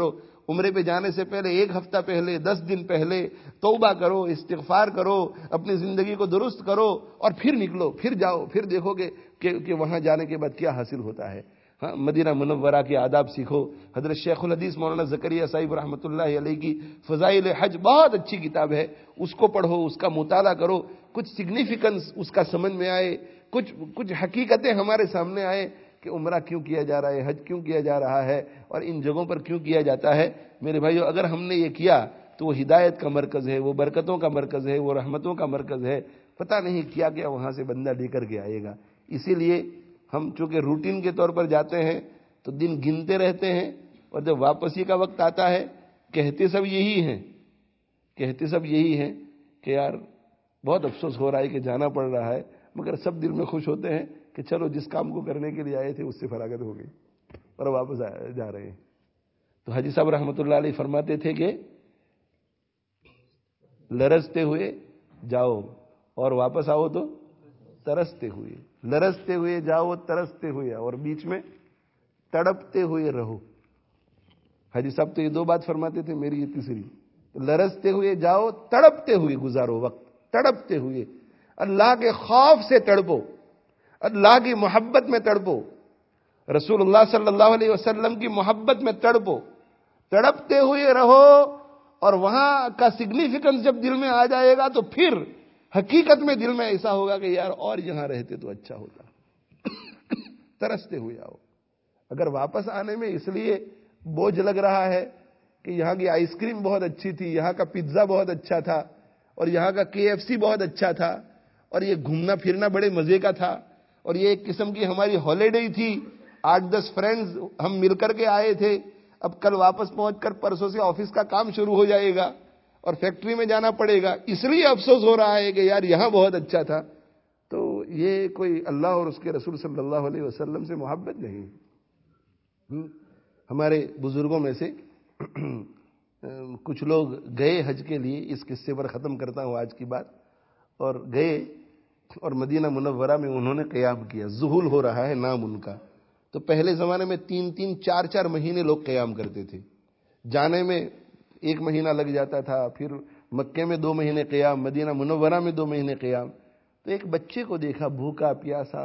عمرے پہ جانے سے پہلے ایک ہفتہ پہلے، دس دن پہلے توبہ کرو، استغفار کرو، اپنی زندگی کو درست کرو اور پھر نکلو، پھر جاؤ، پھر دیکھو گے کہ, کہ وہاں جانے کے بعد کیا حاصل ہوتا ہے. ہاں، مدینہ منورہ کے آداب سیکھو. حضرت شیخ الحدیث مولانا زکریا صاحب رحمۃ اللہ علیہ کی فضائل حج بہت اچھی کتاب ہے، اس کو پڑھو، اس کا مطالعہ کرو، کچھ سگنیفیکنس اس کا سمجھ میں آئے، کچھ کچھ حقیقتیں ہمارے سامنے آئے کہ عمرہ کیوں کیا جا رہا ہے، حج کیوں کیا جا رہا ہے اور ان جگہوں پر کیوں کیا جاتا ہے. میرے بھائیو، اگر ہم نے یہ کیا تو وہ ہدایت کا مرکز ہے، وہ برکتوں کا مرکز ہے، وہ رحمتوں کا مرکز ہے. پتہ نہیں کیا کیا وہاں سے بندہ لے کر کے آئے گا. اسی لیے ہم چونکہ روٹین کے طور پر جاتے ہیں تو دن گنتے رہتے ہیں، اور جب واپسی کا وقت آتا ہے کہتے سب یہی ہیں کہتے سب یہی ہیں کہ یار بہت افسوس ہو رہا ہے کہ جانا پڑ رہا ہے، مگر سب دل میں خوش ہوتے ہیں کہ چلو جس کام کو کرنے کے لیے آئے تھے اس سے فراغت ہو گئی اور واپس جا رہے ہیں. تو حاجی صاحب رحمۃ اللہ علیہ فرماتے تھے کہ لرزتے ہوئے جاؤ اور واپس آؤ تو ترستے ہوئے، لرزتے ہوئے جاؤ ترستے ہوئے، اور بیچ میں تڑپتے ہوئے رہو. حاجی صاحب تو یہ دو بات فرماتے تھے، میری یہ تیسری. لرزتے ہوئے جاؤ، تڑپتے ہوئے گزارو وقت، تڑپتے ہوئے اللہ کے خوف سے تڑپو، اللہ کی محبت میں تڑپو، رسول اللہ صلی اللہ علیہ وسلم کی محبت میں تڑپو، تڑپتے ہوئے رہو. اور وہاں کا سگنیفیکنس جب دل میں آ جائے گا تو پھر حقیقت میں دل میں ایسا ہوگا کہ یار اور یہاں رہتے تو اچھا ہوتا. ترستے ہوئے آؤ. اگر واپس آنے میں اس لیے بوجھ لگ رہا ہے کہ یہاں کی آئس کریم بہت اچھی تھی، یہاں کا پیزا بہت اچھا تھا، اور یہاں کا کے ایف سی بہت اچھا تھا، اور یہ گھومنا پھرنا بڑے مزے کا تھا، اور یہ ایک قسم کی ہماری ہالیڈے تھی، آٹھ دس فرینڈز ہم مل کر کے آئے تھے، اب کل واپس پہنچ کر پرسوں سے آفس کا کام شروع ہو جائے گا اور فیکٹری میں جانا پڑے گا، اس لیے افسوس ہو رہا ہے کہ یار یہاں بہت اچھا تھا. تو یہ کوئی اللہ اور اس کے رسول صلی اللہ علیہ وسلم سے محبت نہیں. ہمارے بزرگوں میں سے کچھ لوگ گئے حج کے لیے، اس قصے پر ختم کرتا ہوں آج کی بات، اور گئے اور مدینہ منورہ میں انہوں نے قیام کیا. ذہول ہو رہا ہے نام ان کا. تو پہلے زمانے میں تین تین چار چار مہینے لوگ قیام کرتے تھے. جانے میں ایک مہینہ لگ جاتا تھا، پھر مکے میں دو مہینے قیام، مدینہ منورہ میں دو مہینے قیام. تو ایک بچے کو دیکھا بھوکا پیاسا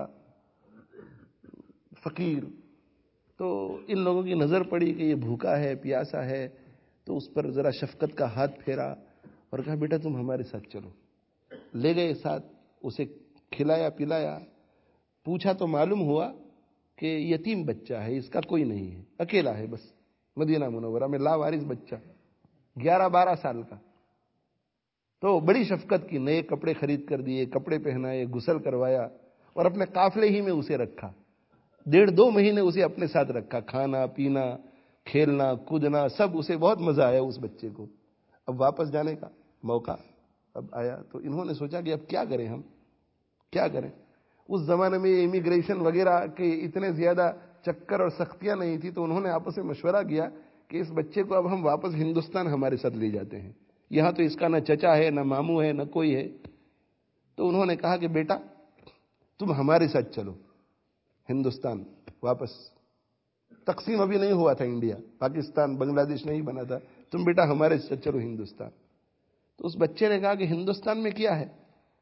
فقیر، تو ان لوگوں کی نظر پڑی کہ یہ بھوکا ہے پیاسا ہے، تو اس پر ذرا شفقت کا ہاتھ پھیرا اور کہا بیٹا تم ہمارے ساتھ چلو. لے گئے ساتھ، اسے کھلایا پلایا. پوچھا تو معلوم ہوا کہ یتیم بچہ ہے، اس کا کوئی نہیں ہے، اکیلا ہے بس مدینہ منورہ میں، لاوارث بچہ گیارہ بارہ سال کا. تو بڑی شفقت کی، نئے کپڑے خرید کر دیے، کپڑے پہنائے، غسل کروایا اور اپنے قافلے ہی میں اسے رکھا. ڈیڑھ دو مہینے اسے اپنے ساتھ رکھا، کھانا پینا کھیلنا کودنا سب، اسے بہت مزہ آیا اس بچے کو. اب واپس جانے کا موقع اب آیا تو انہوں نے سوچا کہ اب کیا کریں، ہم کیا کریں. اس زمانے میں امیگریشن وغیرہ کے اتنے زیادہ چکر اور سختیاں نہیں تھی، تو انہوں نے آپس میں مشورہ کیا کہ اس بچے کو اب ہم واپس ہندوستان ہمارے ساتھ لے جاتے ہیں، یہاں تو اس کا نہ چچا ہے نہ ماموں ہے نہ کوئی ہے. تو انہوں نے کہا کہ بیٹا تم ہمارے ساتھ چلو ہندوستان. واپس تقسیم ابھی نہیں ہوا تھا، انڈیا پاکستان بنگلہ دیش نہیں بنا تھا، تم بیٹا ہمارے ساتھ چلو ہندوستان. تو اس بچے نے کہا کہ ہندوستان میں کیا ہے؟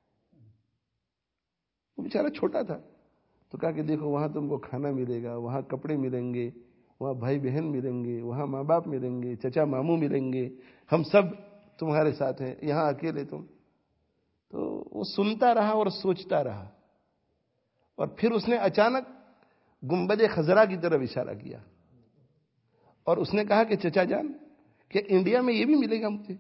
وہ بیچارہ چھوٹا تھا. تو کہا کہ دیکھو وہاں تم کو کھانا ملے گا، وہاں کپڑے ملیں گے، وہاں بھائی بہن ملیں گے، وہاں ماں باپ ملیں گے، چچا ماموں ملیں گے، ہم سب تمہارے ساتھ ہیں، یہاں اکیلے تم. تو وہ سنتا رہا اور سوچتا رہا، اور پھر اس نے اچانک گنبد خضرا کی طرف اشارہ کیا اور اس نے کہا کہ چچا جان کہ انڈیا میں یہ بھی ملے گا مجھے.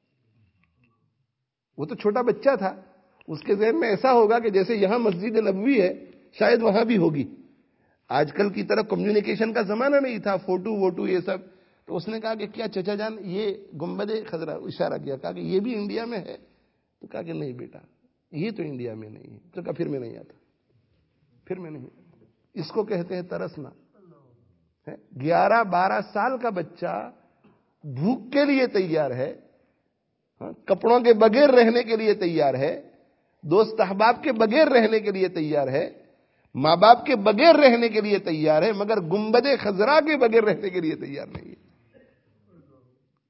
وہ تو چھوٹا بچہ تھا، اس کے ذہن میں ایسا ہوگا کہ جیسے یہاں مسجد نبوی ہے شاید وہاں بھی ہوگی. آج کل کی طرح کمیونیکیشن کا زمانہ نہیں تھا، فوٹو ووٹو یہ سب. تو اس نے کہا کہ کیا چچا جان یہ گنبد خضرا، اشارہ کیا، کہا کہ یہ بھی انڈیا میں ہے. تو کہا کہ نہیں بیٹا یہ تو انڈیا میں نہیں ہے. تو کہا پھر میں نہیں آتا، پھر میں نہیں آتا. اس کو کہتے ہیں ترسنا. گیارہ بارہ سال کا بچہ بھوک کے لیے تیار ہے، کپڑوں کے بغیر رہنے کے لیے تیار ہے، دوست احباب کے بغیر رہنے کے لیے تیار ہے، ماں باپ کے بغیر رہنے کے لیے تیار ہے، مگر گنبد خضرا کے بغیر رہنے کے لیے تیار نہیں ہے.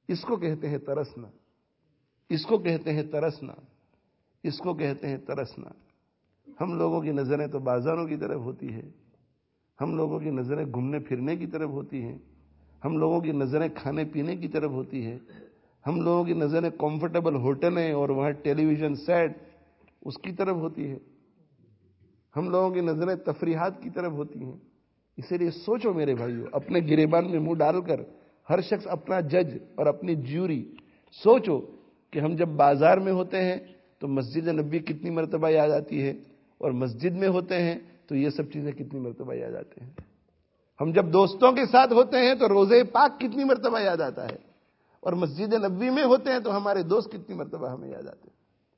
اس کو کہتے ہیں ترسنا، اس کو کہتے ہیں ترسنا، اس کو کہتے ہیں ترسنا۔ ہم لوگوں کی نظریں تو بازاروں کی طرف ہوتی ہے، ہم لوگوں کی نظریں گھومنے پھرنے کی طرف ہوتی ہیں، ہم لوگوں کی نظریں کھانے پینے کی طرف ہوتی ہے، ہم لوگوں کی نظریں کمفرٹیبل ہوٹلیں اور وہاں ٹیلی ویژن سیٹ اس کی طرف ہوتی ہے، ہم لوگوں کی نظریں تفریحات کی طرف ہوتی ہیں۔ اسی لیے سوچو میرے بھائیو، اپنے گریبان میں منہ ڈال کر ہر شخص اپنا جج اور اپنی جیوری سوچو کہ ہم جب بازار میں ہوتے ہیں تو مسجد نبوی کتنی مرتبہ یاد آتی ہے، اور مسجد میں ہوتے ہیں تو یہ سب چیزیں کتنی مرتبہ یاد آتے ہیں۔ ہم جب دوستوں کے ساتھ ہوتے ہیں تو روزے پاک کتنی مرتبہ یاد آتا ہے، اور مسجد نبوی میں ہوتے ہیں تو ہمارے دوست کتنی مرتبہ ہمیں یاد آتے ہیں۔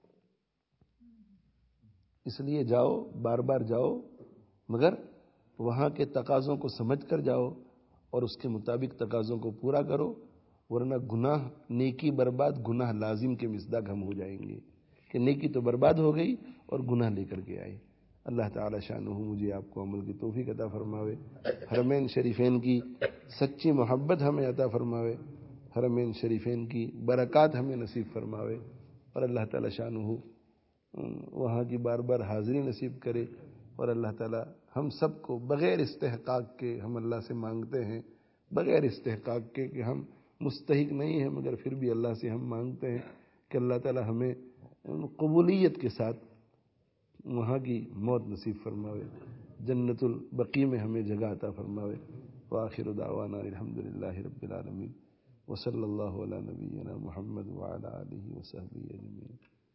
اس لیے جاؤ، بار بار جاؤ، مگر وہاں کے تقاضوں کو سمجھ کر جاؤ اور اس کے مطابق تقاضوں کو پورا کرو، ورنہ گناہ نیکی برباد، گناہ لازم کے مصداق ہم ہو جائیں گے کہ نیکی تو برباد ہو گئی اور گناہ لے کر کے آئے۔ اللہ تعالی شانہ مجھے آپ کو عمل کی توفیق عطا فرماوے، حرمین شریفین کی سچی محبت ہمیں عطا فرماوے، حرمین شریفین کی برکات ہمیں نصیب فرماوے، اور اللہ تعالی شانہ وہاں کی بار بار حاضری نصیب کرے، اور اللہ تعالی ہم سب کو بغیر استحقاق کے، ہم اللہ سے مانگتے ہیں بغیر استحقاق کے کہ ہم مستحق نہیں ہیں، مگر پھر بھی اللہ سے ہم مانگتے ہیں کہ اللہ تعالی ہمیں قبولیت کے ساتھ وہاں کی موت نصیب فرماوے، جنت البقیع میں ہمیں جگہ عطا فرماوے۔ وآخر دعوانا الحمدللہ رب العالمین، وصلی اللہ علی نبینا محمد وعلی آلہ وصحبہ اجمعین۔